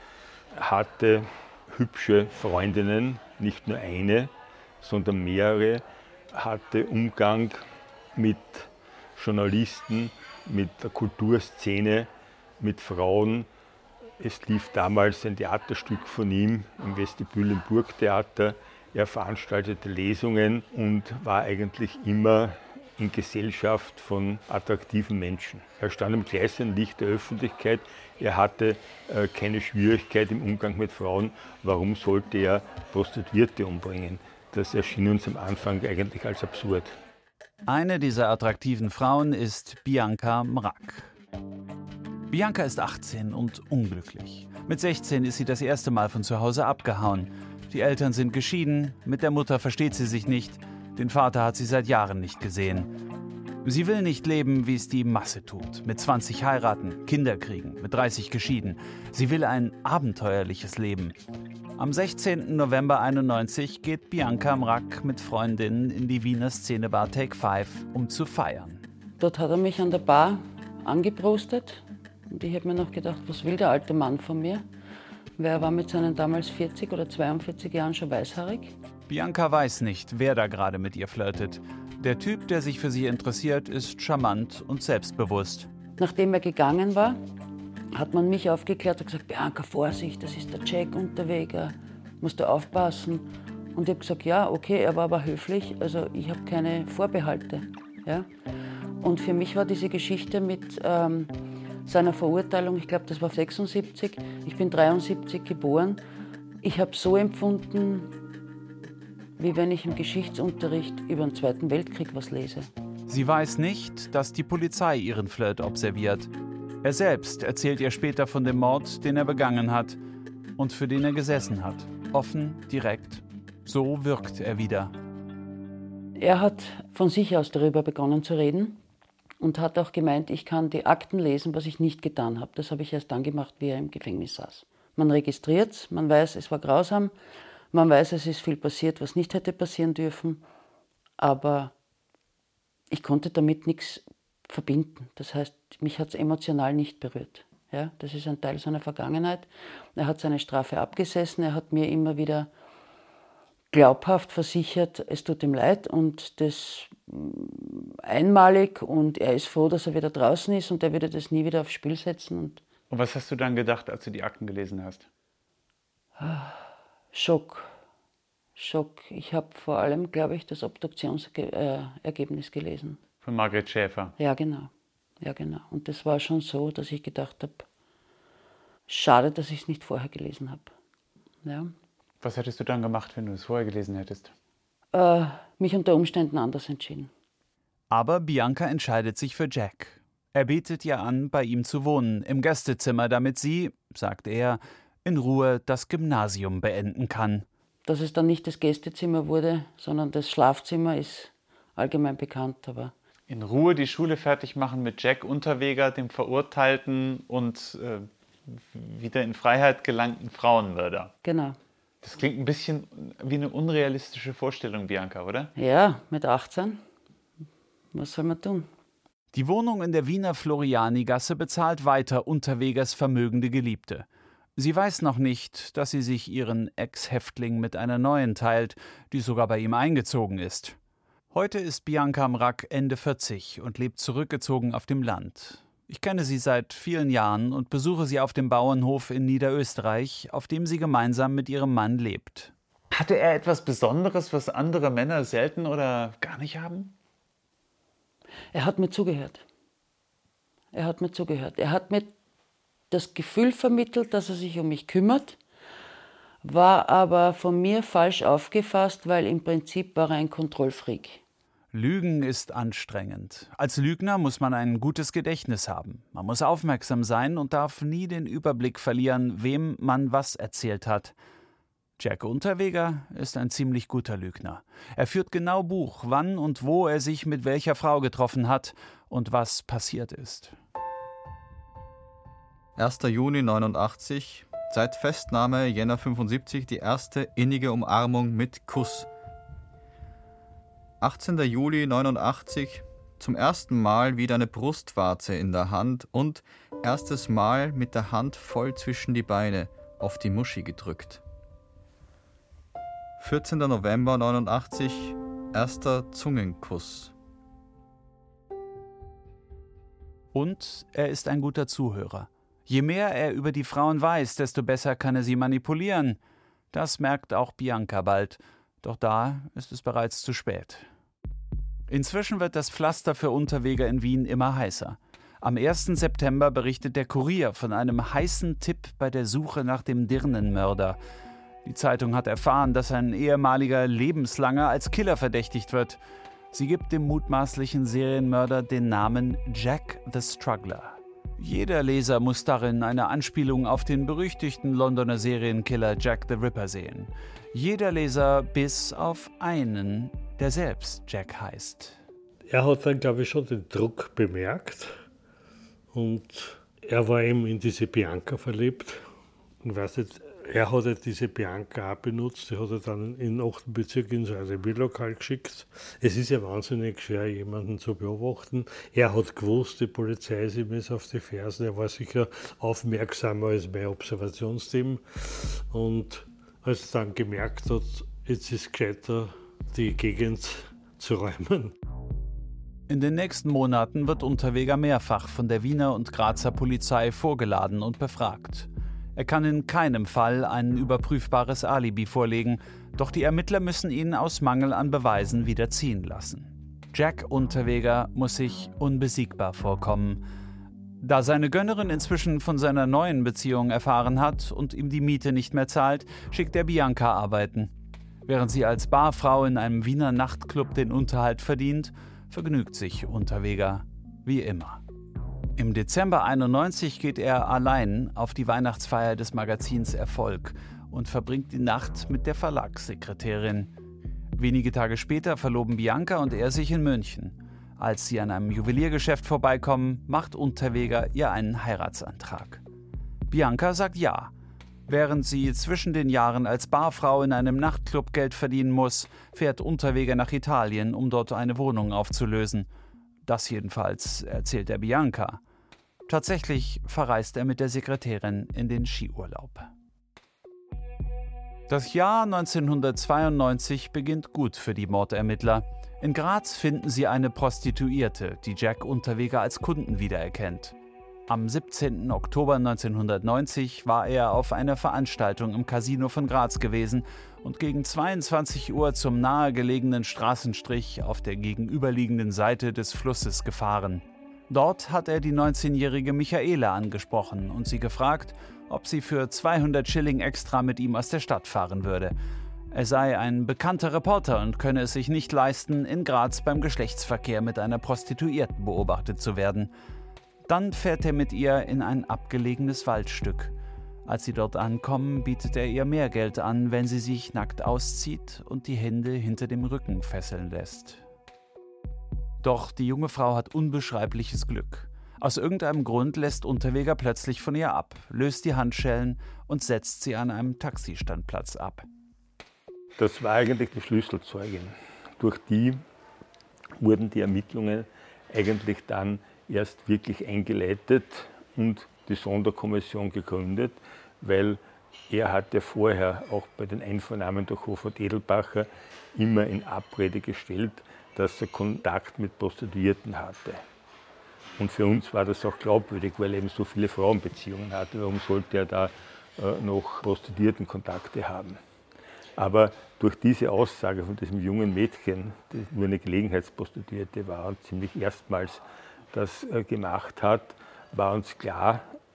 J: hatte hübsche Freundinnen, nicht nur eine, sondern mehrere, hatte Umgang mit Journalisten, mit der Kulturszene, mit Frauen. Es lief damals ein Theaterstück von ihm im Vestibül im Burgtheater. Er veranstaltete Lesungen und war eigentlich immer in Gesellschaft von attraktiven Menschen. Er stand im gleichen Licht der Öffentlichkeit. Er hatte keine Schwierigkeit im Umgang mit Frauen. Warum sollte er Prostituierte umbringen? Das erschien uns am Anfang eigentlich als absurd.
C: Eine dieser attraktiven Frauen ist Bianca Mrak. Bianca ist 18 und unglücklich. Mit 16 ist sie das erste Mal von zu Hause abgehauen. Die Eltern sind geschieden, mit der Mutter versteht sie sich nicht, den Vater hat sie seit Jahren nicht gesehen. Sie will nicht leben, wie es die Masse tut. Mit 20 heiraten, Kinder kriegen, mit 30 geschieden. Sie will ein abenteuerliches Leben. Am 16. November 91 geht Bianca Mrak mit Freundinnen in die Wiener Szenebar Take 5, um zu feiern.
K: Dort hat er mich an der Bar angeprostet und ich habe mir noch gedacht, was will der alte Mann von mir? Weil er war mit seinen damals 40 oder 42 Jahren schon weißhaarig.
C: Bianca weiß nicht, wer da gerade mit ihr flirtet. Der Typ, der sich für sie interessiert, ist charmant und selbstbewusst.
K: Nachdem er gegangen war, hat man mich aufgeklärt und gesagt, Bianca, Vorsicht, das ist der Jack Unterweger, musst du aufpassen. Und ich habe gesagt, ja, okay, er war aber höflich, also ich habe keine Vorbehalte. Ja? Und für mich war diese Geschichte mit seiner Verurteilung, ich glaube, das war 76, ich bin 73 geboren. Ich habe so empfunden, wie wenn ich im Geschichtsunterricht über den Zweiten Weltkrieg was lese.
C: Sie weiß nicht, dass die Polizei ihren Flirt observiert. Er selbst erzählt ihr später von dem Mord, den er begangen hat und für den er gesessen hat. Offen, direkt. So wirkt er wieder.
K: Er hat von sich aus darüber begonnen zu reden und hat auch gemeint, ich kann die Akten lesen, was ich nicht getan habe. Das habe ich erst dann gemacht, wie er im Gefängnis saß. Man registriert es, man weiß, es war grausam, man weiß, es ist viel passiert, was nicht hätte passieren dürfen, aber ich konnte damit nichts verbinden. Das heißt, mich hat es emotional nicht berührt. Ja, das ist ein Teil seiner Vergangenheit. Er hat seine Strafe abgesessen, er hat mir immer wieder glaubhaft versichert, es tut ihm leid und das einmalig und er ist froh, dass er wieder draußen ist und er würde das nie wieder aufs Spiel setzen. Und
M: was hast du dann gedacht, als du die Akten gelesen hast?
K: Schock. Ich habe vor allem, glaube ich, das Obduktionsergebnis gelesen.
M: Von Margret Schäfer?
K: Ja, genau. Und das war schon so, dass ich gedacht habe, schade, dass ich es nicht vorher gelesen habe. Ja.
M: Was hättest du dann gemacht, wenn du es vorher gelesen hättest?
K: Mich unter Umständen anders entschieden.
C: Aber Bianca entscheidet sich für Jack. Er bietet ihr an, bei ihm zu wohnen, im Gästezimmer, damit sie, sagt er, in Ruhe das Gymnasium beenden kann.
K: Dass es dann nicht das Gästezimmer wurde, sondern das Schlafzimmer, ist allgemein bekannt. Aber
M: in Ruhe die Schule fertig machen mit Jack Unterweger, dem Verurteilten und wieder in Freiheit gelangten Frauenmörder.
K: Genau.
M: Das klingt ein bisschen wie eine unrealistische Vorstellung, Bianca, oder?
K: Ja, mit 18. Was soll man tun?
C: Die Wohnung in der Wiener Floriani-Gasse bezahlt weiter Unterwegers vermögende Geliebte. Sie weiß noch nicht, dass sie sich ihren Ex-Häftling mit einer neuen teilt, die sogar bei ihm eingezogen ist. Heute ist Bianca Mrak Ende 40 und lebt zurückgezogen auf dem Land. Ich kenne sie seit vielen Jahren und besuche sie auf dem Bauernhof in Niederösterreich, auf dem sie gemeinsam mit ihrem Mann lebt.
M: Hatte er etwas Besonderes, was andere Männer selten oder gar nicht haben?
K: Er hat mir zugehört. Er hat mir
P: das Gefühl vermittelt, dass er sich um mich kümmert, war aber von mir falsch aufgefasst, weil im Prinzip war er ein Kontrollfreak.
C: Lügen ist anstrengend. Als Lügner muss man ein gutes Gedächtnis haben. Man muss aufmerksam sein und darf nie den Überblick verlieren, wem man was erzählt hat. Jack Unterweger ist ein ziemlich guter Lügner. Er führt genau Buch, wann und wo er sich mit welcher Frau getroffen hat und was passiert ist.
N: 1. Juni 89, seit Festnahme Jänner 75 die erste innige Umarmung mit Kuss. 18. Juli 89, zum ersten Mal wieder eine Brustwarze in der Hand und erstes Mal mit der Hand voll zwischen die Beine auf die Muschi gedrückt. 14. November 89, erster Zungenkuss.
C: Und er ist ein guter Zuhörer. Je mehr er über die Frauen weiß, desto besser kann er sie manipulieren. Das merkt auch Bianca bald. Doch da ist es bereits zu spät. Inzwischen wird das Pflaster für Unterweger in Wien immer heißer. Am 1. September berichtet der Kurier von einem heißen Tipp bei der Suche nach dem Dirnenmörder. Die Zeitung hat erfahren, dass ein ehemaliger Lebenslanger als Killer verdächtigt wird. Sie gibt dem mutmaßlichen Serienmörder den Namen Jack the Struggler. Jeder Leser muss darin eine Anspielung auf den berüchtigten Londoner Serienkiller Jack the Ripper sehen. Jeder Leser bis auf einen, der selbst Jack heißt.
O: Er hat dann, glaube ich, schon den Druck bemerkt und er war eben in diese Bianca verliebt. Ich weiß nicht, er hat ja diese Bianca auch benutzt, die hat er dann in den 8. Bezirk in so ein Revierlokal geschickt. Es ist ja wahnsinnig schwer, jemanden zu beobachten. Er hat gewusst, die Polizei ist ihm jetzt auf die Fersen, er war sicher aufmerksamer als mein Observationsteam. Und als er dann gemerkt hat, jetzt ist es gescheiter, die Gegend zu räumen.
C: In den nächsten Monaten wird Unterweger mehrfach von der Wiener und Grazer Polizei vorgeladen und befragt. Er kann in keinem Fall ein überprüfbares Alibi vorlegen, doch die Ermittler müssen ihn aus Mangel an Beweisen wieder ziehen lassen. Jack Unterweger muss sich unbesiegbar vorkommen. Da seine Gönnerin inzwischen von seiner neuen Beziehung erfahren hat und ihm die Miete nicht mehr zahlt, schickt er Bianca arbeiten. Während sie als Barfrau in einem Wiener Nachtclub den Unterhalt verdient, vergnügt sich Unterweger wie immer. Im Dezember 91 geht er allein auf die Weihnachtsfeier des Magazins Erfolg und verbringt die Nacht mit der Verlagssekretärin. Wenige Tage später verloben Bianca und er sich in München. Als sie an einem Juweliergeschäft vorbeikommen, macht Unterweger ihr einen Heiratsantrag. Bianca sagt ja. Während sie zwischen den Jahren als Barfrau in einem Nachtclub Geld verdienen muss, fährt Unterweger nach Italien, um dort eine Wohnung aufzulösen. Das jedenfalls erzählt er Bianca. Tatsächlich verreist er mit der Sekretärin in den Skiurlaub. Das Jahr 1992 beginnt gut für die Mordermittler. In Graz finden sie eine Prostituierte, die Jack Unterweger als Kunden wiedererkennt. Am 17. Oktober 1990 war er auf einer Veranstaltung im Casino von Graz gewesen und gegen 22 Uhr zum nahegelegenen Straßenstrich auf der gegenüberliegenden Seite des Flusses gefahren. Dort hat er die 19-jährige Michaela angesprochen und sie gefragt, ob sie für 200 Schilling extra mit ihm aus der Stadt fahren würde. Er sei ein bekannter Reporter und könne es sich nicht leisten, in Graz beim Geschlechtsverkehr mit einer Prostituierten beobachtet zu werden. Dann fährt er mit ihr in ein abgelegenes Waldstück. Als sie dort ankommen, bietet er ihr mehr Geld an, wenn sie sich nackt auszieht und die Hände hinter dem Rücken fesseln lässt. Doch die junge Frau hat unbeschreibliches Glück. Aus irgendeinem Grund lässt Unterweger plötzlich von ihr ab, löst die Handschellen und setzt sie an einem Taxistandplatz ab.
J: Das war eigentlich die Schlüsselzeugin. Durch die wurden die Ermittlungen eigentlich dann erst wirklich eingeleitet und die Sonderkommission gegründet, weil er hatte vorher auch bei den Einvernahmen durch Hofrat Edelbacher immer in Abrede gestellt, dass er Kontakt mit Prostituierten hatte. Und für uns war das auch glaubwürdig, weil er eben so viele Frauenbeziehungen hatte. Warum sollte er da noch Prostituiertenkontakte haben? Aber durch diese Aussage von diesem jungen Mädchen, die nur eine Gelegenheitsprostituierte war und ziemlich erstmals das gemacht hat, war uns klar,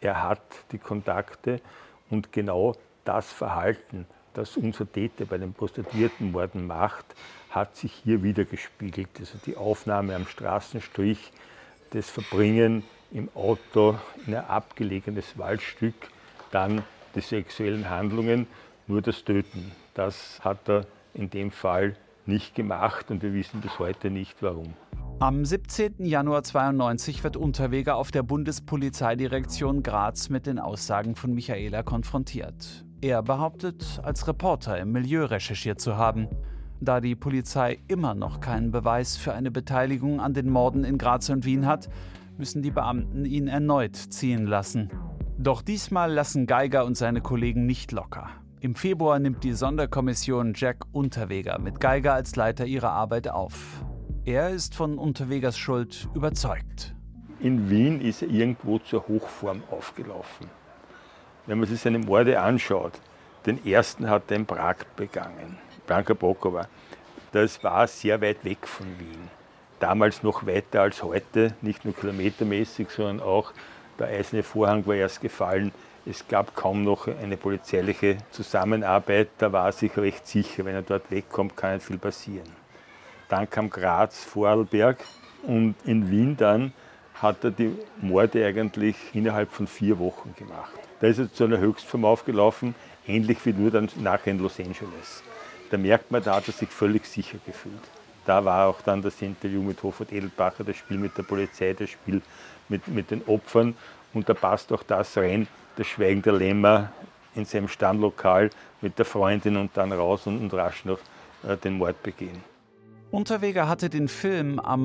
J: Er hat die Kontakte und genau das Verhalten, das unser Täter bei den Prostituiertenmorden macht, hat sich hier wiedergespiegelt. Also die Aufnahme am Straßenstrich, das Verbringen im Auto in ein abgelegenes Waldstück, dann die sexuellen Handlungen, nur das Töten. Das hat er in dem Fall nicht gemacht und wir wissen bis heute nicht, warum.
C: Am 17. Januar 1992 wird Unterweger auf der Bundespolizeidirektion Graz mit den Aussagen von Michaela konfrontiert. Er behauptet, als Reporter im Milieu recherchiert zu haben. Da die Polizei immer noch keinen Beweis für eine Beteiligung an den Morden in Graz und Wien hat, müssen die Beamten ihn erneut ziehen lassen. Doch diesmal lassen Geiger und seine Kollegen nicht locker. Im Februar nimmt die Sonderkommission Jack Unterweger mit Geiger als Leiter ihre Arbeit auf. Er ist von Unterwegers Schuld überzeugt.
J: In Wien ist er irgendwo zur Hochform aufgelaufen. Wenn man sich seine Morde anschaut, den ersten hat er in Prag begangen, Branka Bokova. Das war sehr weit weg von Wien. Damals noch weiter als heute, nicht nur kilometermäßig, sondern auch der Eiserne Vorhang war erst gefallen. Es gab kaum noch eine polizeiliche Zusammenarbeit. Da war er sich recht sicher, wenn er dort wegkommt, kann nicht viel passieren. Dann kam Graz, Vorarlberg und in Wien dann hat er die Morde eigentlich innerhalb von 4 Wochen gemacht. Da ist er zu einer Höchstform aufgelaufen, ähnlich wie nur dann nachher in Los Angeles. Da merkt man, da hat er sich völlig sicher gefühlt. Da war auch dann das Interview mit Hofert Edelbacher, das Spiel mit der Polizei, das Spiel mit den Opfern. Und da passt auch das rein, das Schweigen der Lämmer in seinem Stammlokal mit der Freundin und dann raus und rasch noch den Mord begehen.
C: Unterweger hatte den Film am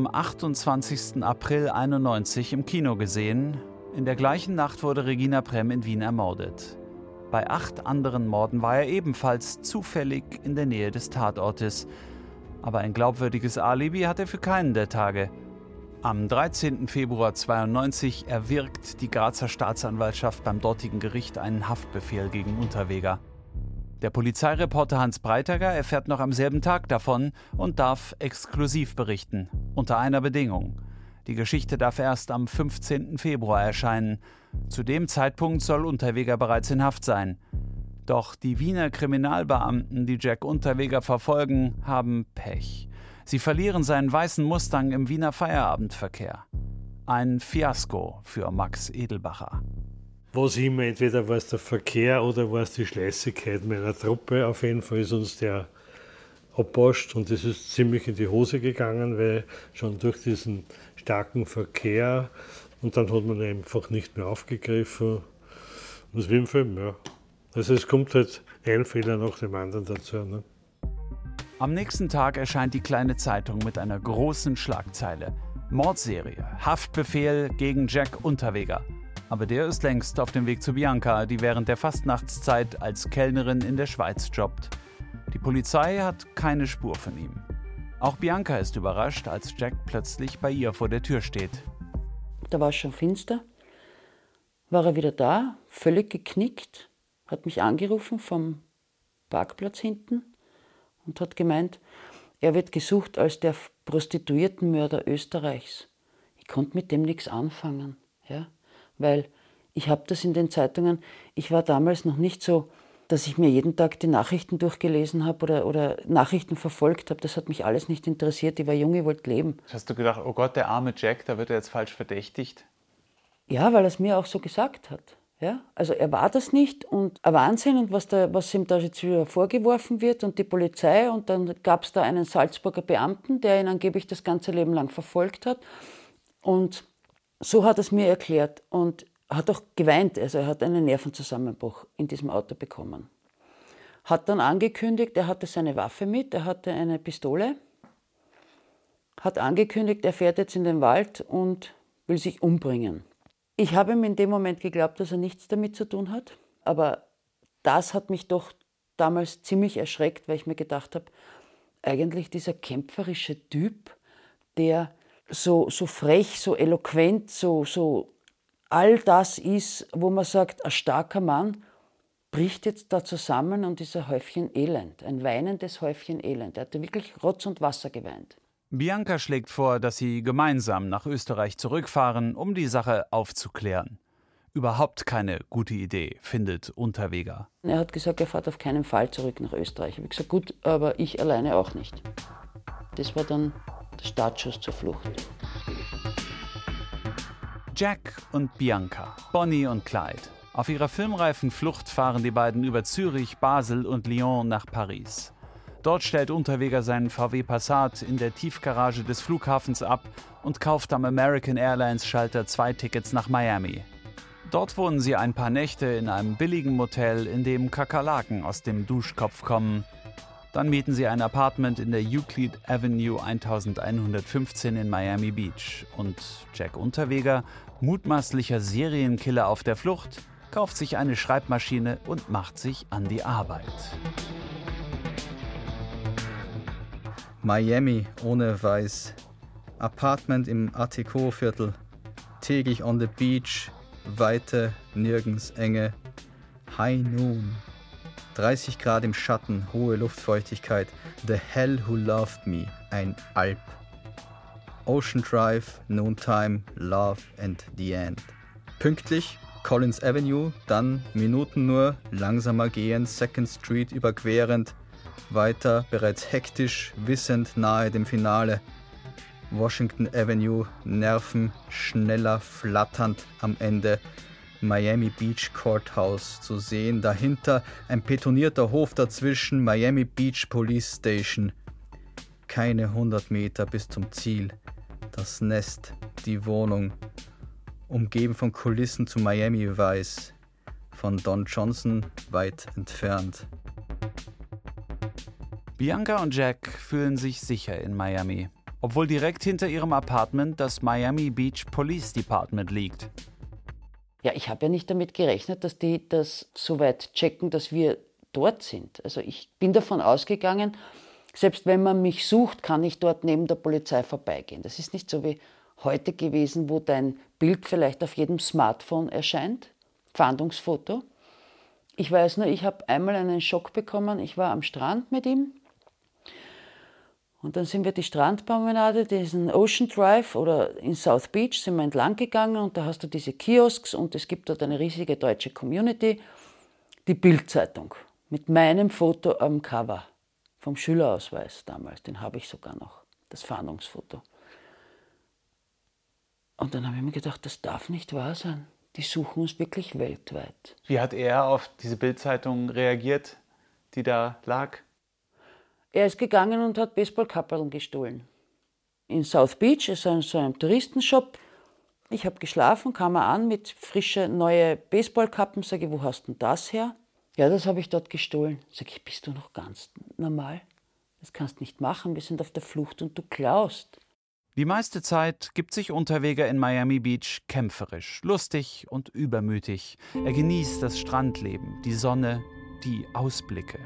C: 28. April 1991 im Kino gesehen. In der gleichen Nacht wurde Regina Prem in Wien ermordet. Bei 8 anderen Morden war er ebenfalls zufällig in der Nähe des Tatortes. Aber ein glaubwürdiges Alibi hat er für keinen der Tage. Am 13. Februar 1992 erwirkt die Grazer Staatsanwaltschaft beim dortigen Gericht einen Haftbefehl gegen Unterweger. Der Polizeireporter Hans Breitagger erfährt noch am selben Tag davon und darf exklusiv berichten. Unter einer Bedingung. Die Geschichte darf erst am 15. Februar erscheinen. Zu dem Zeitpunkt soll Unterweger bereits in Haft sein. Doch die Wiener Kriminalbeamten, die Jack Unterweger verfolgen, haben Pech. Sie verlieren seinen weißen Mustang im Wiener Feierabendverkehr. Ein Fiasko für Max Edelbacher.
O: Was immer, entweder war es der Verkehr oder war es die Schleißigkeit meiner Truppe. Auf jeden Fall ist uns der abpasst und es ist ziemlich in die Hose gegangen, weil schon durch diesen starken Verkehr und dann hat man einfach nicht mehr aufgegriffen. Und das wie im Film, ja. Also es kommt halt ein Fehler nach dem anderen dazu. Ne?
C: Am nächsten Tag erscheint die kleine Zeitung mit einer großen Schlagzeile. Mordserie, Haftbefehl gegen Jack Unterweger. Aber der ist längst auf dem Weg zu Bianca, die während der Fastnachtszeit als Kellnerin in der Schweiz jobbt. Die Polizei hat keine Spur von ihm. Auch Bianca ist überrascht, als Jack plötzlich bei ihr vor der Tür steht.
P: Da war es schon finster, war er wieder da, völlig geknickt, hat mich angerufen vom Parkplatz hinten und hat gemeint, er wird gesucht als der Prostituiertenmörder Österreichs. Ich konnte mit dem nichts anfangen, ja? Weil ich habe das in den Zeitungen, ich war damals noch nicht so, dass ich mir jeden Tag die Nachrichten durchgelesen habe oder Nachrichten verfolgt habe. Das hat mich alles nicht interessiert. Ich war jung, ich wollte leben.
M: Hast du gedacht, oh Gott, der arme Jack, da wird er jetzt falsch verdächtigt?
P: Ja, weil er es mir auch so gesagt hat. Ja? Also er war das nicht und ein Wahnsinn und was ihm da jetzt wieder vorgeworfen wird und die Polizei und dann gab es da einen Salzburger Beamten, der ihn angeblich das ganze Leben lang verfolgt hat und so hat er es mir erklärt und hat auch geweint, also er hat einen Nervenzusammenbruch in diesem Auto bekommen. Hat dann angekündigt, er hatte seine Waffe mit, er hatte eine Pistole, hat angekündigt, er fährt jetzt in den Wald und will sich umbringen. Ich habe ihm in dem Moment geglaubt, dass er nichts damit zu tun hat, aber das hat mich doch damals ziemlich erschreckt, weil ich mir gedacht habe, eigentlich dieser kämpferische Typ, der so frech, so eloquent, so all das ist, wo man sagt, ein starker Mann bricht jetzt da zusammen und ist ein Häufchen Elend, ein weinendes Häufchen Elend. Er hatte wirklich Rotz und Wasser geweint.
C: Bianca schlägt vor, dass sie gemeinsam nach Österreich zurückfahren, um die Sache aufzuklären. Überhaupt keine gute Idee, findet Unterweger.
P: Er hat gesagt, er fährt auf keinen Fall zurück nach Österreich. Ich habe gesagt, gut, aber ich alleine auch nicht. Das war dann der Startschuss zur Flucht.
C: Jack und Bianca, Bonnie und Clyde. Auf ihrer filmreifen Flucht fahren die beiden über Zürich, Basel und Lyon nach Paris. Dort stellt Unterweger seinen VW Passat in der Tiefgarage des Flughafens ab und kauft am American Airlines Schalter 2 Tickets nach Miami. Dort wohnen sie ein paar Nächte in einem billigen Motel, in dem Kakerlaken aus dem Duschkopf kommen. Dann mieten sie ein Apartment in der Euclid Avenue 1115 in Miami Beach. Und Jack Unterweger, mutmaßlicher Serienkiller auf der Flucht, kauft sich eine Schreibmaschine und macht sich an die Arbeit.
N: Miami ohne Weiß. Apartment im Atiko-Viertel. Täglich on the beach. Weite, nirgends Enge. High Noon. 30 Grad im Schatten, hohe Luftfeuchtigkeit. The Hell Who Loved Me, ein Alp. Ocean Drive, Noontime, Love and the End. Pünktlich, Collins Avenue, dann Minuten nur, langsamer gehend, Second Street überquerend. Weiter, bereits hektisch, wissend nahe dem Finale. Washington Avenue, Nerven, schneller, flatternd am Ende. Miami Beach Courthouse zu sehen, dahinter ein betonierter Hof dazwischen, Miami Beach Police Station. Keine 100 Meter bis zum Ziel. Das Nest, die Wohnung, umgeben von Kulissen zu Miami Vice, von Don Johnson weit entfernt.
C: Bianca und Jack fühlen sich sicher in Miami, obwohl direkt hinter ihrem Apartment das Miami Beach Police Department liegt.
P: Ja, ich habe ja nicht damit gerechnet, dass die das so weit checken, dass wir dort sind. Also ich bin davon ausgegangen, selbst wenn man mich sucht, kann ich dort neben der Polizei vorbeigehen. Das ist nicht so wie heute gewesen, wo dein Bild vielleicht auf jedem Smartphone erscheint, Fahndungsfoto. Ich weiß nur, ich habe einmal einen Schock bekommen. Ich war am Strand mit ihm und dann sind wir die Strandpromenade, diesen Ocean Drive oder in South Beach sind wir entlang gegangen und da hast du diese Kiosks und es gibt dort eine riesige deutsche Community, die Bild-Zeitung mit meinem Foto am Cover vom Schülerausweis damals, den habe ich sogar noch, das Fahndungsfoto. Und dann habe ich mir gedacht, das darf nicht wahr sein. Die suchen uns wirklich weltweit.
M: Wie hat er auf diese Bild-Zeitung reagiert, die da lag?
P: Er ist gegangen und hat Baseballkapperln gestohlen. In South Beach ist so ein Touristenshop. Ich habe geschlafen, kam er an mit frischen neuen Baseballkappen. Sage ich, wo hast du denn das her? Ja, das habe ich dort gestohlen. Sage ich, bist du noch ganz normal? Das kannst du nicht machen, wir sind auf der Flucht und du klaust.
C: Die meiste Zeit gibt sich Unterweger in Miami Beach kämpferisch, lustig und übermütig. Er genießt das Strandleben, die Sonne, die Ausblicke.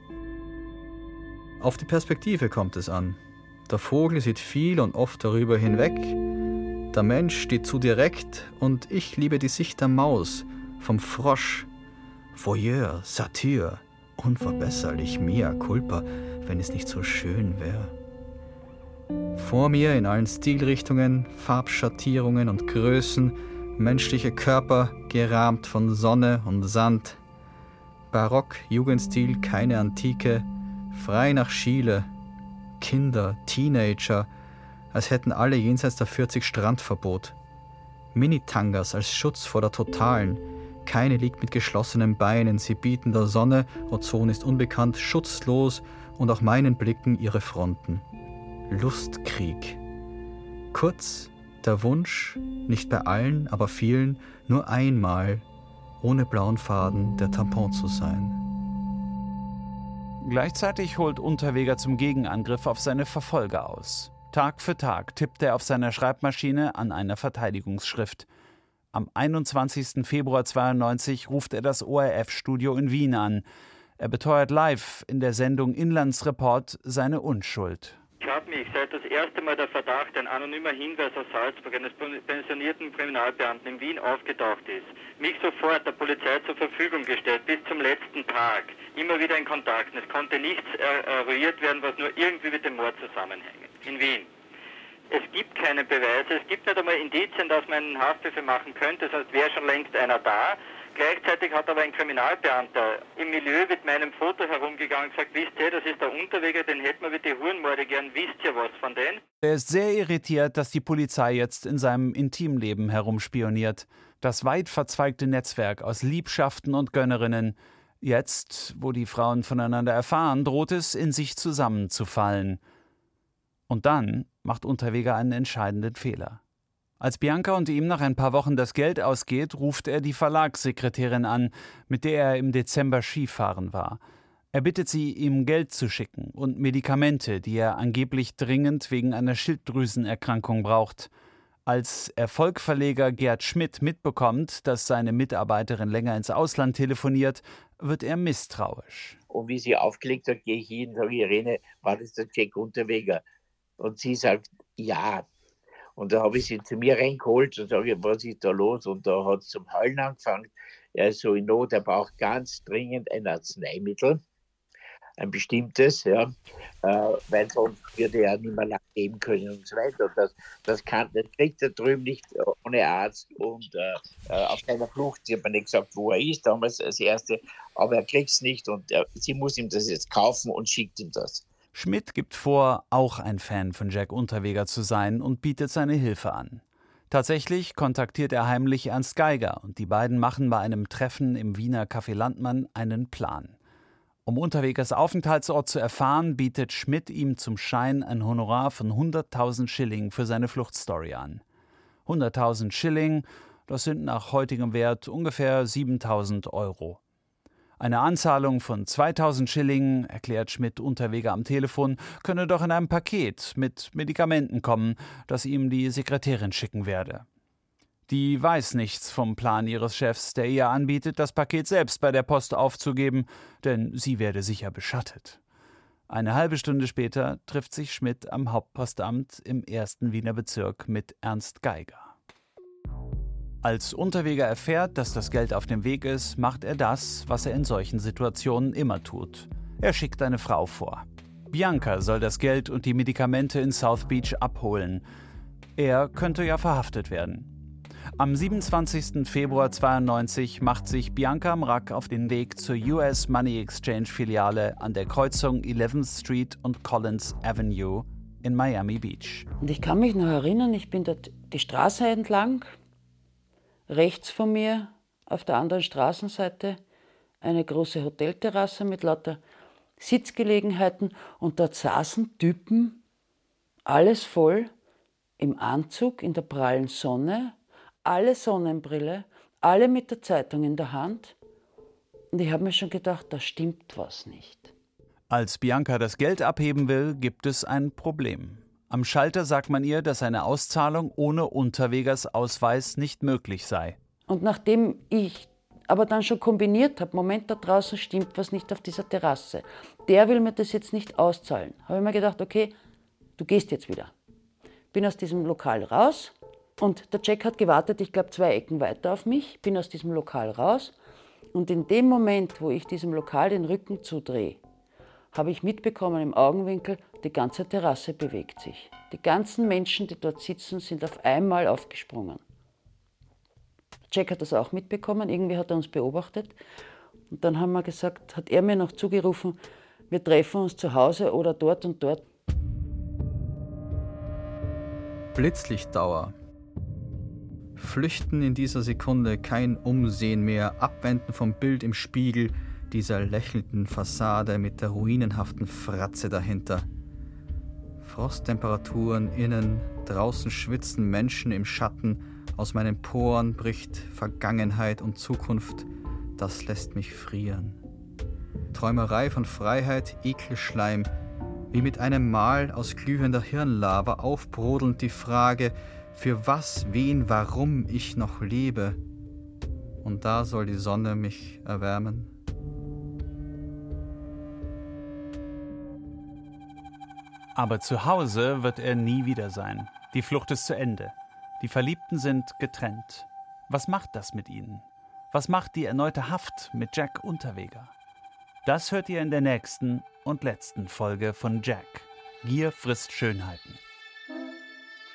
N: Auf die Perspektive kommt es an. Der Vogel sieht viel und oft darüber hinweg. Der Mensch steht zu direkt und ich liebe die Sicht der Maus, vom Frosch. Voyeur, Satyr, unverbesserlich, mea culpa, wenn es nicht so schön wäre. Vor mir in allen Stilrichtungen, Farbschattierungen und Größen, menschliche Körper, gerahmt von Sonne und Sand. Barock, Jugendstil, keine Antike, frei nach Chile. Kinder, Teenager, als hätten alle jenseits der 40 Strandverbot. Minitangas als Schutz vor der Totalen. Keine liegt mit geschlossenen Beinen, sie bieten der Sonne, Ozon ist unbekannt, schutzlos und auch meinen Blicken ihre Fronten. Lustkrieg. Kurz, der Wunsch, nicht bei allen, aber vielen, nur einmal, ohne blauen Faden, der Tampon zu sein.
C: Gleichzeitig holt Unterweger zum Gegenangriff auf seine Verfolger aus. Tag für Tag tippt er auf seiner Schreibmaschine an einer Verteidigungsschrift. Am 21. Februar 1992 ruft er das ORF-Studio in Wien an. Er beteuert live in der Sendung Inlandsreport seine Unschuld.
Q: Ich habe mich seit das erste Mal der Verdacht, ein anonymer Hinweis aus Salzburg eines pensionierten Kriminalbeamten in Wien aufgetaucht ist, mich sofort der Polizei zur Verfügung gestellt, bis zum letzten Tag, immer wieder in Kontakt. Es konnte nichts eruiert werden, was nur irgendwie mit dem Mord zusammenhängt, in Wien. Es gibt keine Beweise, es gibt nicht einmal Indizien, dass man einen Haftbefehl machen könnte, das heißt, wäre schon längst einer da. Gleichzeitig hat aber ein Kriminalbeamter im Milieu mit meinem Foto herumgegangen und gesagt, wisst ihr, das ist der Unterweger, den hätten wir mit den Hurenmorde gern, wisst ihr was von denen?
C: Er ist sehr irritiert, dass die Polizei jetzt in seinem Intimleben herumspioniert. Das weit verzweigte Netzwerk aus Liebschaften und Gönnerinnen. Jetzt, wo die Frauen voneinander erfahren, droht es, in sich zusammenzufallen. Und dann macht Unterweger einen entscheidenden Fehler. Als Bianca und ihm nach ein paar Wochen das Geld ausgeht, ruft er die Verlagssekretärin an, mit der er im Dezember Skifahren war. Er bittet sie, ihm Geld zu schicken und Medikamente, die er angeblich dringend wegen einer Schilddrüsenerkrankung braucht. Als Erfolgverleger Gerd Schmidt mitbekommt, dass seine Mitarbeiterin länger ins Ausland telefoniert, wird er misstrauisch.
R: Und wie sie aufgelegt hat, gehe ich hin und sage, Irene, war das der Jack Unterweger? Und sie sagt, ja. Und da habe ich sie zu mir reingeholt und sage, was ist da los? Und da hat es zum Heulen angefangen. Er ist so in Not, er braucht ganz dringend ein Arzneimittel, ein bestimmtes, ja, weil sonst würde er nicht mehr lang leben können und so weiter. Und das kriegt er drüben nicht ohne Arzt. Und auf seiner Flucht, sie hat mir nicht gesagt, wo er ist, damals als Erste, aber er kriegt es nicht und sie muss ihm das jetzt kaufen und schickt ihm das.
C: Schmidt gibt vor, auch ein Fan von Jack Unterweger zu sein und bietet seine Hilfe an. Tatsächlich kontaktiert er heimlich Ernst Geiger und die beiden machen bei einem Treffen im Wiener Café Landmann einen Plan. Um Unterwegers Aufenthaltsort zu erfahren, bietet Schmidt ihm zum Schein ein Honorar von 100.000 Schilling für seine Fluchtstory an. 100.000 Schilling, das sind nach heutigem Wert ungefähr 7.000 Euro. Eine Anzahlung von 2.000 Schilling, erklärt Schmidt Unterweger am Telefon, könne doch in einem Paket mit Medikamenten kommen, das ihm die Sekretärin schicken werde. Die weiß nichts vom Plan ihres Chefs, der ihr anbietet, das Paket selbst bei der Post aufzugeben, denn sie werde sicher beschattet. Eine halbe Stunde später trifft sich Schmidt am Hauptpostamt im 1. Wiener Bezirk mit Ernst Geiger. Als Unterweger erfährt, dass das Geld auf dem Weg ist, macht er das, was er in solchen Situationen immer tut. Er schickt eine Frau vor. Bianca soll das Geld und die Medikamente in South Beach abholen. Er könnte ja verhaftet werden. Am 27. Februar 1992 macht sich Bianca Mrak auf den Weg zur US Money Exchange Filiale an der Kreuzung 11th Street und Collins Avenue in Miami Beach.
P: Und ich kann mich noch erinnern, ich bin dort die Straße entlang. Rechts von mir, auf der anderen Straßenseite, eine große Hotelterrasse mit lauter Sitzgelegenheiten und dort saßen Typen, alles voll, im Anzug, in der prallen Sonne, alle Sonnenbrille, alle mit der Zeitung in der Hand. Und ich habe mir schon gedacht, da stimmt was nicht.
C: Als Bianca das Geld abheben will, gibt es ein Problem. Am Schalter sagt man ihr, dass eine Auszahlung ohne Unterwegers Ausweis nicht möglich sei.
P: Und nachdem ich aber dann schon kombiniert habe, Moment, da draußen stimmt was nicht auf dieser Terrasse, der will mir das jetzt nicht auszahlen, habe ich mir gedacht, okay, du gehst jetzt wieder. Bin aus diesem Lokal raus und der Jack hat gewartet, ich glaube 2 Ecken weiter auf mich, bin aus diesem Lokal raus und in dem Moment, wo ich diesem Lokal den Rücken zudrehe, habe ich mitbekommen im Augenwinkel, die ganze Terrasse bewegt sich. Die ganzen Menschen, die dort sitzen, sind auf einmal aufgesprungen. Jack hat das auch mitbekommen, irgendwie hat er uns beobachtet. Und dann haben wir gesagt, hat er mir noch zugerufen, wir treffen uns zu Hause oder dort und dort.
N: Blitzlichtdauer. Flüchten in dieser Sekunde, kein Umsehen mehr, abwenden vom Bild im Spiegel, dieser lächelnden Fassade mit der ruinenhaften Fratze dahinter. Frosttemperaturen innen, draußen schwitzen Menschen im Schatten, aus meinen Poren bricht Vergangenheit und Zukunft, das lässt mich frieren. Träumerei von Freiheit, Ekelschleim, wie mit einem Mal aus glühender Hirnlava aufbrodelnd die Frage, für was, wen, warum ich noch lebe. Und da soll die Sonne mich erwärmen.
C: Aber zu Hause wird er nie wieder sein. Die Flucht ist zu Ende. Die Verliebten sind getrennt. Was macht das mit ihnen? Was macht die erneute Haft mit Jack Unterweger? Das hört ihr in der nächsten und letzten Folge von Jack. Gier frisst Schönheiten.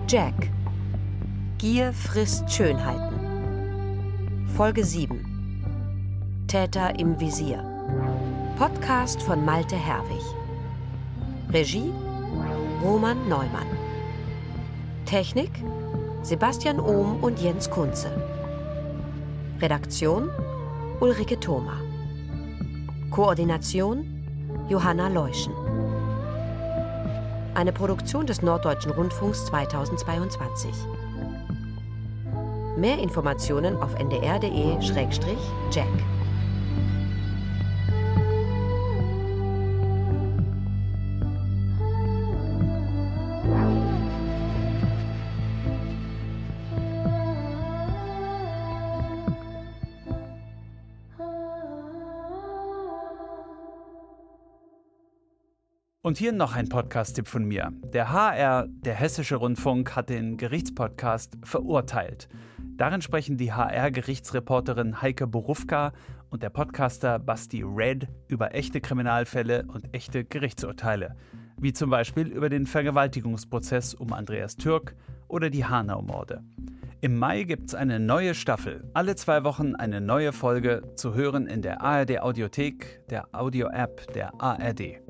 B: Jack. Gier frisst Schönheiten. Folge 7. Täter im Visier. Podcast von Malte Herwig. Regie Roman Neumann. Technik Sebastian Ohm und Jens Kunze. Redaktion Ulrike Thoma. Koordination Johanna Leuschen. Eine Produktion des Norddeutschen Rundfunks 2022. Mehr Informationen auf ndr.de/Jack.
C: Und hier noch ein Podcast-Tipp von mir. Der HR, der Hessische Rundfunk, hat den Gerichtspodcast Verurteilt. Darin sprechen die HR-Gerichtsreporterin Heike Borufka und der Podcaster Basti Red über echte Kriminalfälle und echte Gerichtsurteile. Wie zum Beispiel über den Vergewaltigungsprozess um Andreas Türk oder die Hanau-Morde. Im Mai gibt's eine neue Staffel. Alle 2 Wochen eine neue Folge zu hören in der ARD-Audiothek, der Audio-App der ARD.